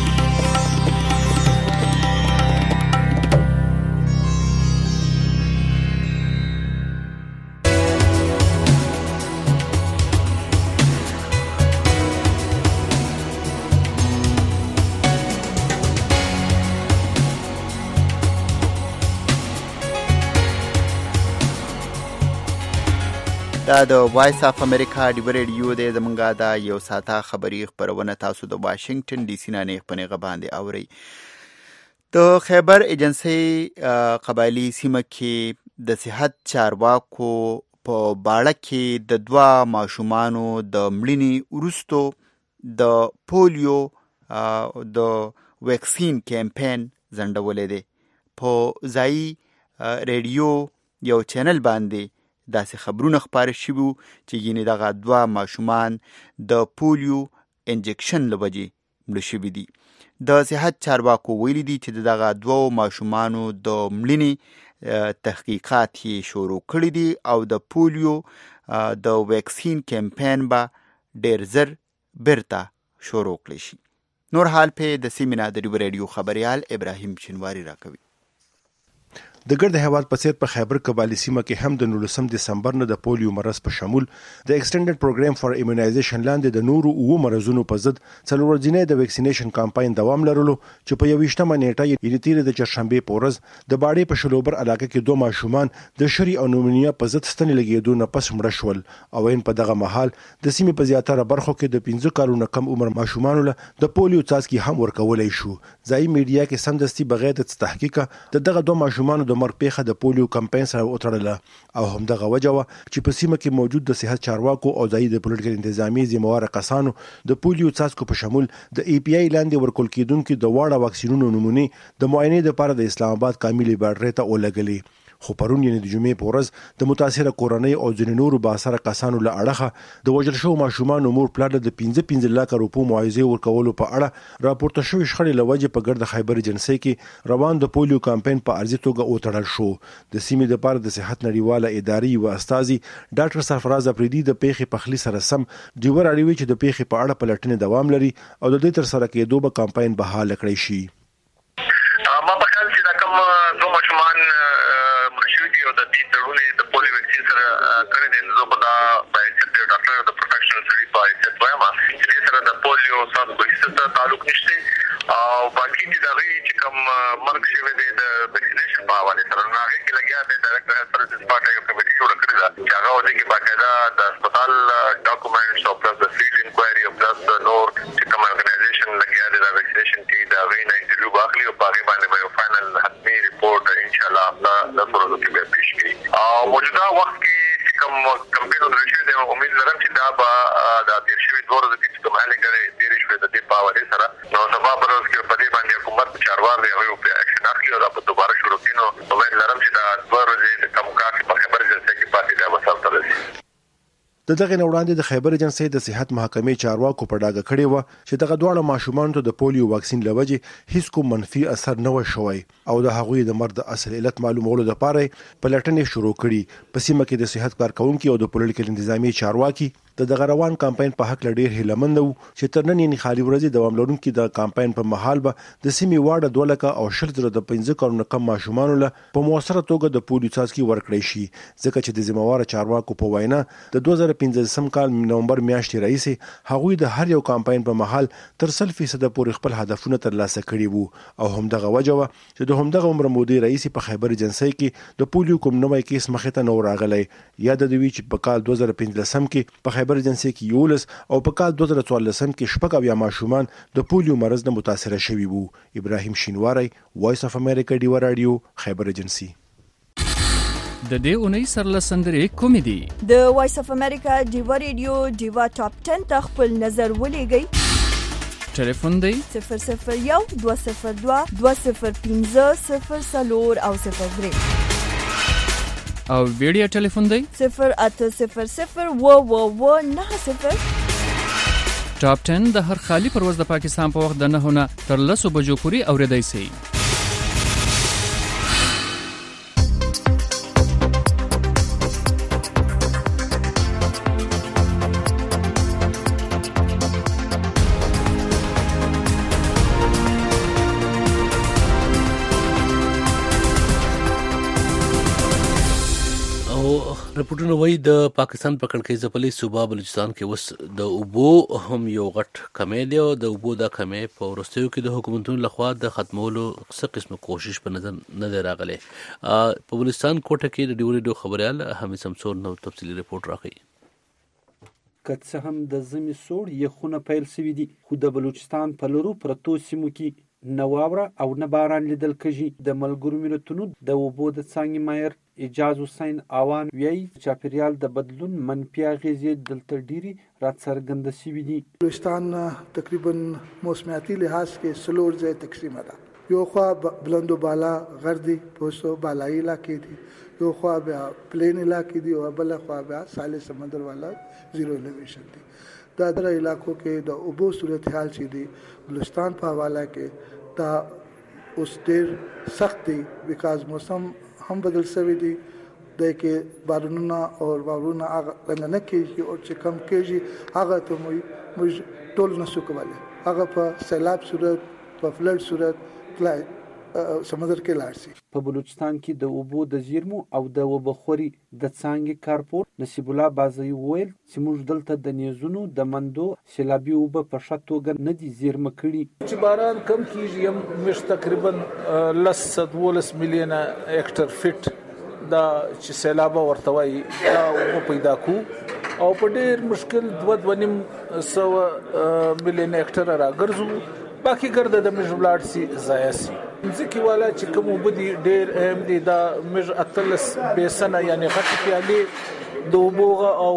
دا د وایس اف امریکا ډیو ریډیو دی. زمونږه دا یو ساعته خبري خبرونه تاسو د واشنگټن ډي سي نه نه خپنه باندې اوري. د خیبر ایجنسی قبایلی سیمه کې د صحت چارواکو په باړه کې د دوا ماشومانو د مړینې وروستو د پولیو د ویکسین کمپاین ځنډولې دی. په ځایي ریډیو یو چینل باندې داسې خبرونه خپاره شوي وو چې یعنې دغه دوه ماشومان د پولیو انجکشن له وجې مړه شوي دي. د صحت چارواکو ویلي دي چې دغه دوه ماشومانو د مړینې تحقیقات یې شروع کړي دي او د پولیو د ویکسین کمپاین به ډېر زر بیرته شروع کړی شي. نور حال په د سیمې نه د ډیو ریډیو خبریال ابراهیم شینواری راکوي. د ګرد هیواد په څیر په خیبر قبایلی سیمه کې هم د نولسم دسمبر نه د پولیو مرض په شمول د ایکسټنډډ پروګرام فار ایمونایزیشن لاندې د نورو اوو مرزونو په ضد څلور ورځنی د ویکسینیشن کمپاین دوام لرلو چې په یوویشتمه نیټه یې تیر د چهارشنبه په ورځ د باډي په شلوبر علاقې کې دوه ماشومان د شری او نومونیا په ضد ستنې لګېدو نه پس مړه شول او ان په دغه مهال د سیمې په زیاتره برخو کې د پنځه کالونو کم عمر ماشومان له د پولیو څاڅکي هم ورکولای شو. ځای میډیا کې سمدستي بغیر د تحقیق د دغه دوه ماشومان د مرګ پیښه د پولیو کمپاین سره وتړله او هم دغه وجه وه چې په سیمه کې موجود د صحت چارواکو او ځایي د پولیټیکل انتظامی ذمهوار کسانو د پولیو څاڅکو په شمول د ای پی آی لاندې ورکول کېدونکو د واړه واکسینونو نمونې د معاینې لپاره د اسلام آباد کامل لیبارټري ته ولګلې. خو پرون یعنې د جمعې په ورځ د متاثره کورنۍ او ځینې نورو بااثره کسانو له اړخه د وژل شوو ماشومانو مور پلار له د پنځه پنځه لکه روپو معاوضې ورکولو په اړه راپورته شوې شخړې له وجې په ګرد خیبر ایجنسۍ کې روان د پولیو کمپاین په عرضي توګه وتړل شو. د سیمې دپاره د صحت نړیواله ادارې یوه استازي ډاکټر سرفراز افریدي د پیښې پخلي سره سم ډیوه راډیوي چې د پیښې په اړه پلټنې دوام لري او د دې ترسره کېدو به کمپاین بحاله کړی شي. ما په خیال چې دا کوم دوه ماشومان او د دې تړونې د پولیو ویکسین سره کړی دی. زه به دا باید د ډاکټر د پروټیکشن سړي په حیثیت وایم چې دې سره د پولیو څاڅکو هېڅ تعلق نشته او باقي چې د هغوی چې کوم مرګ شوی دی د ویکسینیشن په حوالې سره نو هغې کې لګیا دی ډایرکټر هیلث سروسز ډپارټمنټ یو کمیټي جوړه کړې ده چې هغه ورته کې باقاعده د هسپتال ډاکومنټس او پلس د فیلډ انکوایري او پلس نور چې کوم ارګنایزیشن لګیا دی د ویکسینیشن کې د هغوی نه انټرویو به اخلي او په هغې باندې به یو فاینل حتمي رپورټ انشاءالله لسو ورځو کې بیا پیش کړي. او موجوده وخت کې چې کوم کمپین ودرول شوی دی امید لرم چې دا به د تېر شوي دوه ورځو کې چې کوم هلې ګڼې تېرې شوې د دې په حوالې سره نو سبا په ورځ کې په دې باندې حکومت چارواک دی هغوی به اکشن اخلي او دا به دوباره شروع کړي. نو امید لرم چې دا دوه ورځې د کوم کار چې په خیبر ایجنسۍ کې پاتې دی به سرته رسي. د دغه نه وړاندې د خیبر ایجنسۍ د صحت محکمې چارواکو په ډاګه کړې وه چې دغه دواړه ماشومانو ته د پولیو واکسین له وجې هیڅ کوم منفي اثر نه و شوی او د هغوی د مرګ د اصل علت معلومولو دپاره پلټنې شروع کړي. په سیمه کې د صحت کارکوونکي او د پولیټیکل انتظامي چارواکي د دغه روان کمپاین په حق ډېر هیلهمند وو چې تر نن یې خالي ورځې دوام لرونکي د کمپاین په مهال به د سیمې واړه دوه لکه او شل زره د پنځه کلونو کم ماشومانو له په مؤثره توګه د پولیو څاڅکي ورکړی شي ځکه چې د ذمهواره چارواکو په وینا د دوه زره پنځلسم کال نومبر میاشتې راهیسې هغوی د هر یو کمپاین په مهال تر سل فیصده پورې خپل هدفونه ترلاسه کړي وو او همدغه وجه وه چې د همدغه عمر مودې راهیسې په خیبر ایجنسۍ کې د پولیو کوم نوی کیس مخې ته نه و راغلی. یاد د دوی چې په کال دوه زره پنځلسم کې په خیبر ایجنسۍ کې یولس او په کال دوه زره څوارلسم کې شپږ اویا ماشومان د پولیو مرض نه متاثره شوي وو. ابراهیم شینواری، وایس اف امریکا ډیوه راډیو، خیبر ایجنسۍ. د دې اونۍ سرله سندرې کومې دي؟ د وایس اف امریکا ډیوه ریډیو ډیوه ټاپ ټن ته خپل نظر ولېږئ. ټلیفون دی صفر صفر یو دوه صفر دوه دوه صفر پنځه صفر څلور او صفر درې او ویډیو ټلیفون دی صفر اته صفر صفر اوه اوه اوه نهه صفر. ټاپ ټن د هر خالی پرواز د پاکستان په وخت د نهو نه تر لسو بجو پورې اورېدی سئ. رپورټونه وایي د پاکستان په کړکۍ ځپلې صوبه بلوچستان کې اوس د اوبو هم یو غټ کمی دی او د اوبو دا کمی په وروستیو کې د حکومتونو لخوا د ختمولو څه قسمه کوشش په نظر نه دی راغلی. په بلوچستان کوټه کې د ډیو ریډیو خبریال حمید سمسور نو تفصیلي رپورټ راکوي. که څه هم د ژمي سوړ یخونه پیل شوي دي خو د بلوچستان په لرو پرتو سیمو کې نه واوره او نه باران لیدل کېږي. د ملګرو ملتونو د اوبو د څانګې ماهر اعجاز حسین اوان وایي چاپیریال د بدلون منفي اغېزې دلته ډېرې راڅرګنده شوي دي. بلوچستان تقریبا موسمیاتي لحاظ کې څلور ځای تقسیمه ده. یو خوا بلند و بالا غر دي پوسټو بالایي علاقې دي، یو خوا بیا پلین علاقې دي او بل خوا بیا ساحل سمندر والا زیرو الیویشن دي. دا در علاقو کې د اوبو صورتحال چې دی بلوچستان په حواله کې دا اوس ډېر سخت دی بیکاز موسم هم بدل شوی دی د کې بارونونه او بارونه هغه څنګه نه کېږي او چې کم کېږي هغه ته موږ ټول نشو کولی. هغه په سیلاب صورت په فلډ صورت تلای سمندر کې لاړ شي. په بلوچستان کې د اوبو د زیرمو او د اوبخوري د څانګې کارپور نصیب الله بازي وویل چې موږ دلته د نیزونو د مندو سیلابي اوبه په ښه توګه نه دي زیرمه کړي. چې باران کم کیږي هم مش تقریبا لس دولس میلیونه هکټر فټ دا چې سیلاب ورته وایي دا اوبه پیدا کو او په ډېر مشکل دوه دوه نیم سوه میلیونه هکټر راګرځو باقي ګرده د مش ولاړ سي ضایع سي. ځکه والا چې کوم وبدي ډېر اهم دي دا مش اتلس بیسنه یعنی غټ پیالې د اوبو او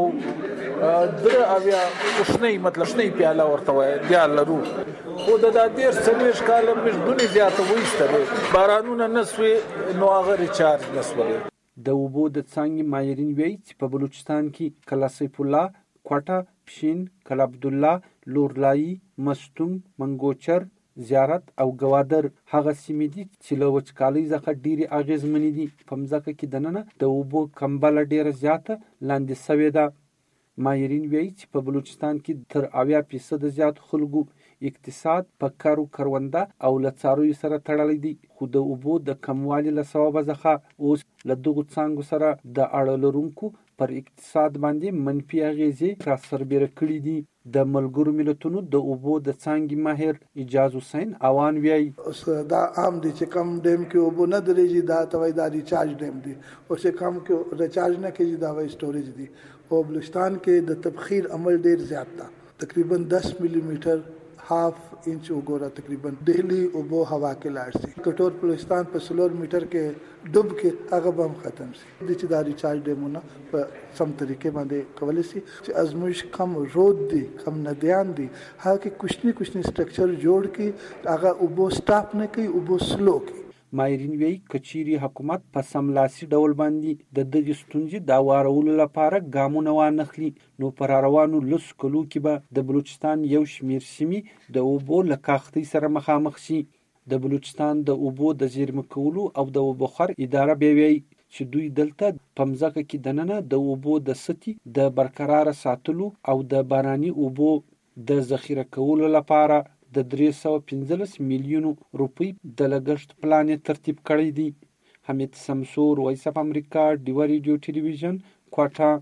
در اویا کوشنۍ مطلب شنۍ پیاله ورته وایي بیا لرو خو د ډېر څلوېښت کاله مش دونې زیاته وایستلې بارانونه نه سوې نو هغه ریچارج نه سولې. د اوبو د څانګې ماهرین وایي چې په بلوچستان کې کلا سیف الله کوټه پشین کلا عبدالله لورلایي مستونګ منګوچر زیارت او ګوادر هغه سیمې دي چې له وچکالۍ څخه ډېرې اغېزمنې دي. په مځکه کې دننه د اوبو کمبله ډېره زیاته لاندې سوې ده. ماهرین وایي چې په بلوچستان کې تر اویا فیصده زیات خلکو اقتصاد په کرو کرونده او له څارویو سره تړلی دی خو د اوبو د کموالي له سببه څخه اوس له دغو څانګو سره د اړه لرونکو پر اقتصاد باندې منفي اغېزې را سربېره کړي دي. د ملګرو ملتونو د اوبو د څانګې ماهر اعجاز حسین اوان وایي دا عام دي چې کم ډیم کې اوبو نه درېږي دا ته وایي دا ریچارج ډیم دي او چې کم کې ریچارج نه کېږي دا وایي سټوریج دي. او بلوچستان کې د تبخیر عمل ډېر زیات ده تقریبا دس ملي میټر هاف انچ وګوره تقریبا ډیلی اوبو هوا کې لاړ شي. کټور بلوچستان په سلور میټر کې ډوب کې هغه به هم ختم شي. د چې دا ریچارج ډیمونه په سم طریقې باندې کولی شي چې ازمویش کم رود دي کم ندیان دي هغه کې کوچني کوچني سټرکچر جوړ کړي هغه اوبو سټاپ نه کوي اوبو سلو کوي. ماهرین وایي کچيري حکومت په سملاسي ډول باندې د دغې ستونزې د هوارولو لپاره ګامونه وانخلي نو په راروانو لسو کلو کې به د بلوچستان یو شمېر سیمې د اوبو له کاختۍ سره مخامخ شي. د بلوچستان د اوبو د زیرمه کولو او د اوبخور اداره بیا وایي چې دوی دلته په مځکه کې دننه د اوبو د سطحې د برقراره ساتلو او د باراني اوبو د ذخیره کولو لپاره د درې سوه پنځلس میلیونو روپۍ د لګښت پلان یې ترتیب کړی دی. حمید سمسور وایس اف امریکا ډیوه ریډیو ټلویزیون کوټه.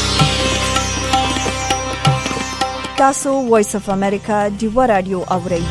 تاسو وایس اف امریکا ډیوه رادیو اورئ.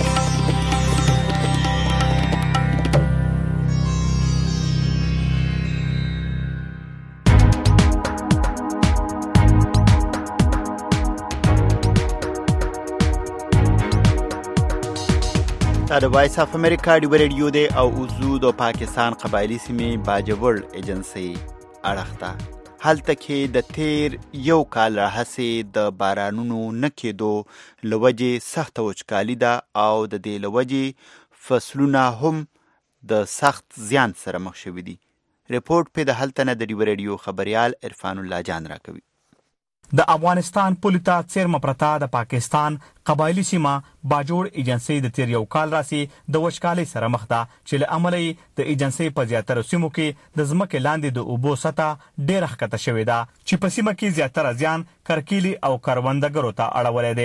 دا د وایس اف امریکا ډیوه ریډیو دی او اوزو د پاکستان قبایلی سیمې باجوړ ایجنسي اړخته هلته کې د تیر یو کال راهسې د بارانونو نه کېدو له وجې سخته وچکالي ده او د دې له وجې فصلونه هم د سخت زیان سره مخ شوي دي. رپورټ په د هلته نه د ډیوه ریډیو خبریال عرفان الله جان راکوي. د افغانستان پولیتا څیرمه پرتا د پاکستان قبایلی سیمه باجوړ ایجنسي د تیر یو کال راسي د وچکالۍ سره مخ ده چې له امله د ایجنسي په زیاتره سیمو کې د ځمکې لاندې د اوبو سطح ډېره ښکته شوې ده چې په سیمه کې زیاتره زیان کرکیلي او کروندګرو ته اړولی دی.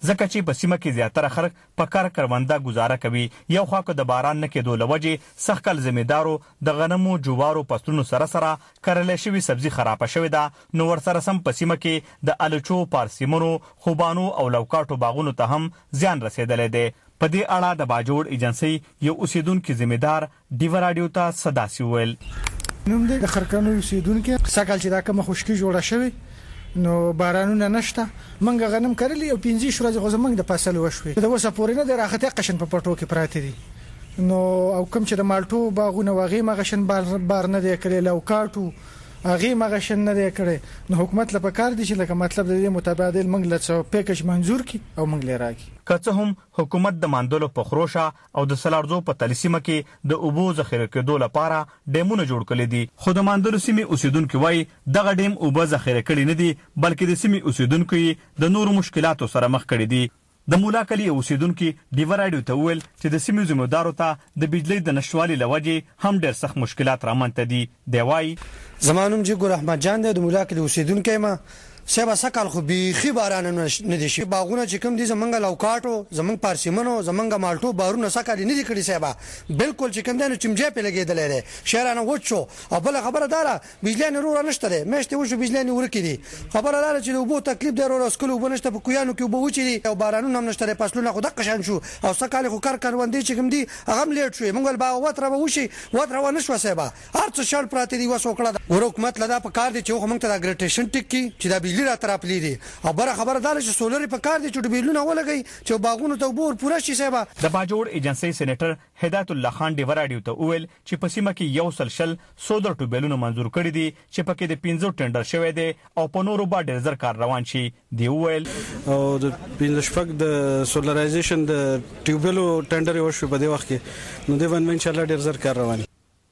ځکه چې په سیمه کې زیاتره خلک په کار کرونده گزاره کوي. یو خوا که د باران نه کېدو له وجې سخت کال زمیندارو د غنمو جوارو فصلونو سره سره کرلی شوي سبزي خرابه شوې ده، نو ورسره سم په سیمه کې د الچو، پارسیمونو، خوبانو او لوکاټو باغونو ته هم زیان رسېدلی دی. په دې اړه د باجوړ ایجنسۍ یو اوسیدونکي ذمہدار ډیوه راډیو ته صداسي وویل. نوم دی د خرکانو اوسیدونکي. سږکال چې دا کومه خشکي جوړه شوې نو بارانونه نشته، موږ غنم کرلی او پنځه ورځې غوښه موږ د فصل وشوي. د اوسه پورې نه د راحتي قشن په پټو کې پراته دي. نو او کوم چې د مالټو باغونه واغې مغشن بار بار نه دی کړی، لوکاټو هغه مغشن نه دی کړی. نو حکومت له پکار دي چې لکه مطلب د دې متبادل موږ له څو پیکج منزور کی او موږ لري راکی. که څه هم حکومت د ماندلو په خروشه او د سلارزو په تلسیمه کې د اوبو ذخیره کېدو لپاره ډیمونه جوړ کړي دي، خو د ماندلو سیمې اوسیدونکو وایي دغه ډیم اوبه ذخیره کړي نه دي، بلکې د سیمې اوسیدونکو د نورو مشکلاتو سره مخ کړي دي. د مولا کلی اوسیدونکو ډیوه راډیو ته وویل چې د سیمې ذمہدارو ته د بجلی د نشټوالي له وجې هم ډېر سخت مشکلات رامنځته دي. دی وایي زما نوم جګور احمد جان دی، د مولا کلی اوسیدونکی یم. سبا سکال خو بیخي باران نه دي شي. باغونه چې کوم دي زمونږ لوکاټو، زمونږ پارسیمنو، زمونږ مالټو بارونه سکال نه دي کړي. سبا بالکل چې کوم دنه چمجه په لګیدلې ده، شهرانه وچو. او بل خبره داره بجلی نه رور نشته ده، مشته وشو بجلی نه ورکی دي. خبره داره چې وبو تکلیف دی، رور اسکول وبو نشته، په کویانو کې وبو وچی دي او بارانونه هم نشته، فصلونه خو دغه شان شو. او سکال خو کار کاروندې چې کوم دي هغه لیټ شو. مونږ با وتر به وشي وتر و نشو. سبا هر څه شړ پراته دي وسوکړه. ور حکومت لدا په کار دي چې موږ ته د اګریټیشن ټیک کی چې دا بجلی را طرف لیدي. او بره خبره دار چې سولر په کار دي چې ډبیلونه ولګي چې باغونو ته وبور پوره شي. سبا د باجوړ ایجنسۍ سېنیټر هدایت الله خان ډیوه راډیو ته وویل چې په سیمه کې یو سل شل سولر ټوبیلونه منزور کړي دي چې پکې د پنځو ټندر شوی دی او په نورو با ډېر زر کار روان شي. دی وویل او د پنځه شپږ د سولرایزیشن د ټوبیلو ټندر وشو په دې وخت کې، نو دی باندې ان شاء الله ډېر زر کار روان.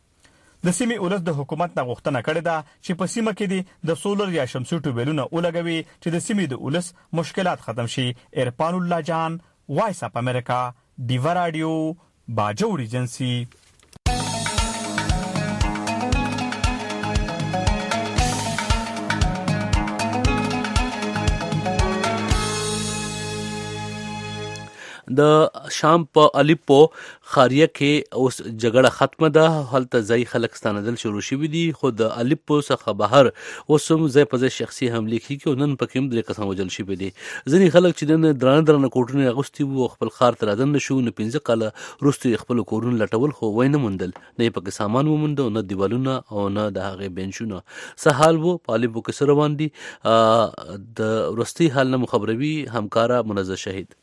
د سیمې ولس د حکومت نه غوښتنه کړې ده چې په سیمه کې دي د سولر یا شمسي ټوبیلونه ولګوي چې د سیمې د ولس مشکلات ختم شي. ارفان الله جان، وایس اپ امریکا، ډیوه راډیو، باجوړ ایجنسي. د شام په الیپو خاریه کې اوس جګړه ختمه ده، هلته ځای خلک ستاندل شروع شوي دي، خو د الیپو څخه بهر اوس هم ځای په ځای شخصي حملې کېږي او نن پکې هم درې کسان وژل شوي دي. ځینې خلک چې نن درانه درانه کوټونه یې اغوستي وو او خپل ښار ته رادننه شو، نو پنځه کاله وروسته یې خپلو کورونه لټول خو وی نه موندل، نه یې پکې سامان ومونده او نه دیوالونه او نه د هغې بینچونه. څه حال وو په الیپو کې څه روان دي؟ د وروستي حال نه مو خبروي همکاره منزه شهید.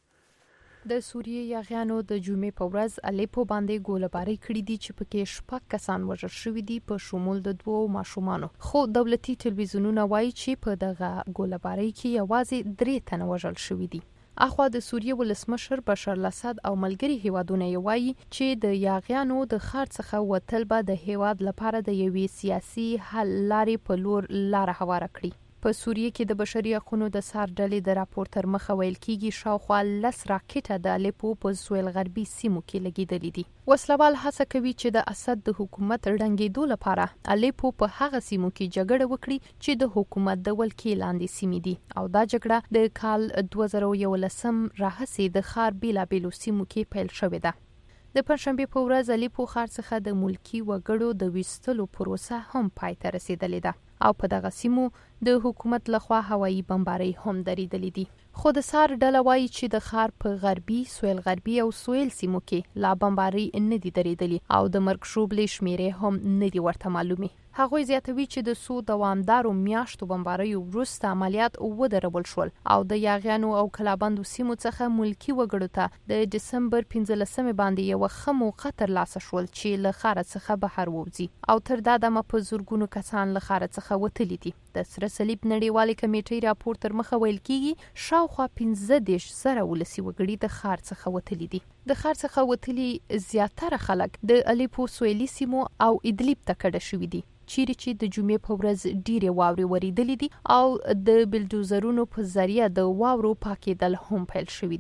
د سوریې یاغیانو د جمعې په ورځ الیپو باندې ګوله‌باري کړې دي چې پکې شپږ کسان وژل شوي دي په شمول د دوو ماشومانو. خو دولتي تلویزیونونه وایي چې په دغه ګوله‌باري کې یوازې درې تنه وژل شوي دي. اخوا د سوریې ولسمشر بشار الاسد او ملګري هیوادونه یې وایي چې د یاغیانو د ښار څخه وتل به د هیواد لپاره د یوې سیاسي حل لارې په لور لاره هواره کړي. په سوریې کې د بشري حقوقو د سار ډلې د راپور تر مخه ویل کېږي شاوخوا لس راکټه د الیپو په سویل غربي سیمو کې لګېدلي دي. وسلوال هڅه کوي چې د اسد د حکومت ړنګېدو لپاره الیپو په هغه سیمو کې جګړه وکړي چې د حکومت د ولکې لاندې سیمې دي، او دا جګړه د کال دوه زره یولسم راهیسې د ښار بیلابیلو سیمو کې پیل شوې ده. د پنځشنبې په ورځ الیپو ښار څخه د ملکي وګړو د ویستلو پروسه هم پای ته رسېدلې ده او په دغه سیمو د حکومت لخوا هوایي بمبارۍ هم درېدلې دي. خو د سار ډله وایي چې د ښار په غربي، سویل غربي او سویل سیمو کې لا بمبارۍ نه دي درېدلې او د مرګ شوبلې شمیرې هم نه دي ورته معلومې. هغوی زیاتوي چې د څو دوامدارو میاشتو بمباریو وروسته عملیات ودرول شول او د یاغیانو او کلابندو سیمو څخه ملکي وګړو ته د ډسمبر پنځلسمې باندې یو ښه موقع ترلاسه شول چې له ښاره څخه بهر ووځي او تر دا دمه په زرګونو کسان له ښاره څخه وتلي دي. د سره صلیب نړیوالې کمیټې راپور تر مخه ویل کېږي شاوخوا پنځه دېرش زره ولسي وګړي د ښار څخه وتلي دي. د ښار څخه وتلي زیاتره خلک د الیپو سویلي سیمو او ادلیب ته کډه شوي دي، چیرې چې د جمعې په ورځ ډیرې واورې وریدلې دي او د بلډوزرونو په ذریعه د واورو پاکېدل هم پیل شوي دي.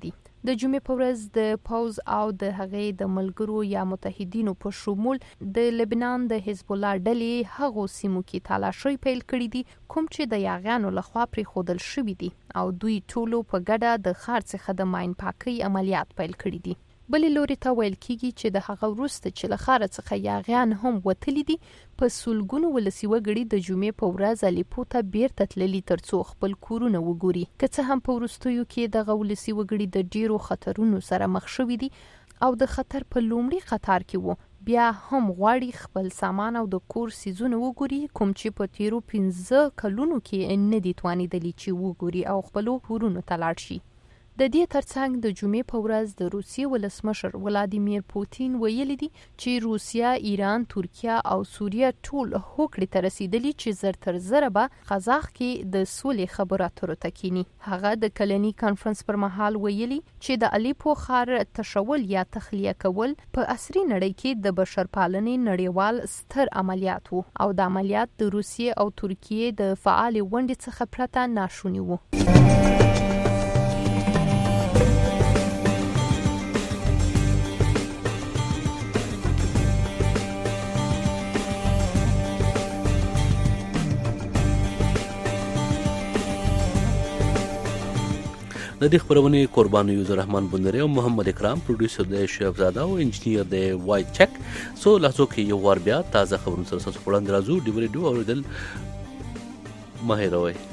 د جمعې په ورځ د پوز او د هغې د ملګرو یا متحدینو په شمول د لبنان د حزب الله ډلې هغو سیمو کې تالاشۍ پیل کړي دي کوم چې د یاغیانو لخوا پرېښودل شوي دي او دوی ټولو په ګډه د ښار څخه د ماین پاکۍ عملیات پیل کړي دي. بلې لوري ته ویل کیږي چې د هغه وروسته چې له ښاره څخه یاغیان هم وتلي دي په سلګونو ولسي وګړي د جمعې په ورځ الیپو ته بیرته تللي ترڅو خپل کورونه وګوري. که څه هم په وروستیو کې دغه ولسي وګړي د ډیرو خطرونو سره مخ شوي دي او د خطر په لومړي قطار کې وو، بیا هم غواړي خپل سامان او د کور سیزونه وګوري کوم چې په تیرو پنځه کلونو کې نه دي توانېدلي چې وګوري او خپلو کورونو ته لاړ شي. د دې ترڅنګ د جمعې په ورځ د روسیې ولسمشر ولادیمیر پوتین ویلي دي چې روسیا، ایران، ترکیه او سوریه ټول هوکړې ته رسیدلي چې زر تر زره به قزاق کې د سولې خبرو اترو ته کینی. هغه د کلني کانفرنس پر مهال ویلي چې د الیپو ښار تشول یا تخلیه کول په عصري نړۍ کې د بشرپالنې نړیوال ستر عملیات وو او د عملیات د روسیې او ترکیې د فعال ونډې څخه پرته ناشونی وو. د دې خبرونې قربان یوزر رحمان بندری او محمد اکرام، پروډوسر د شیخ زاده او انجینیر د وای چک. سو لحظو کې یو وار بیا تازه خبرونه سره تاسو وړاندې راځو. ډیوري ډو اوریدل ماهر وای.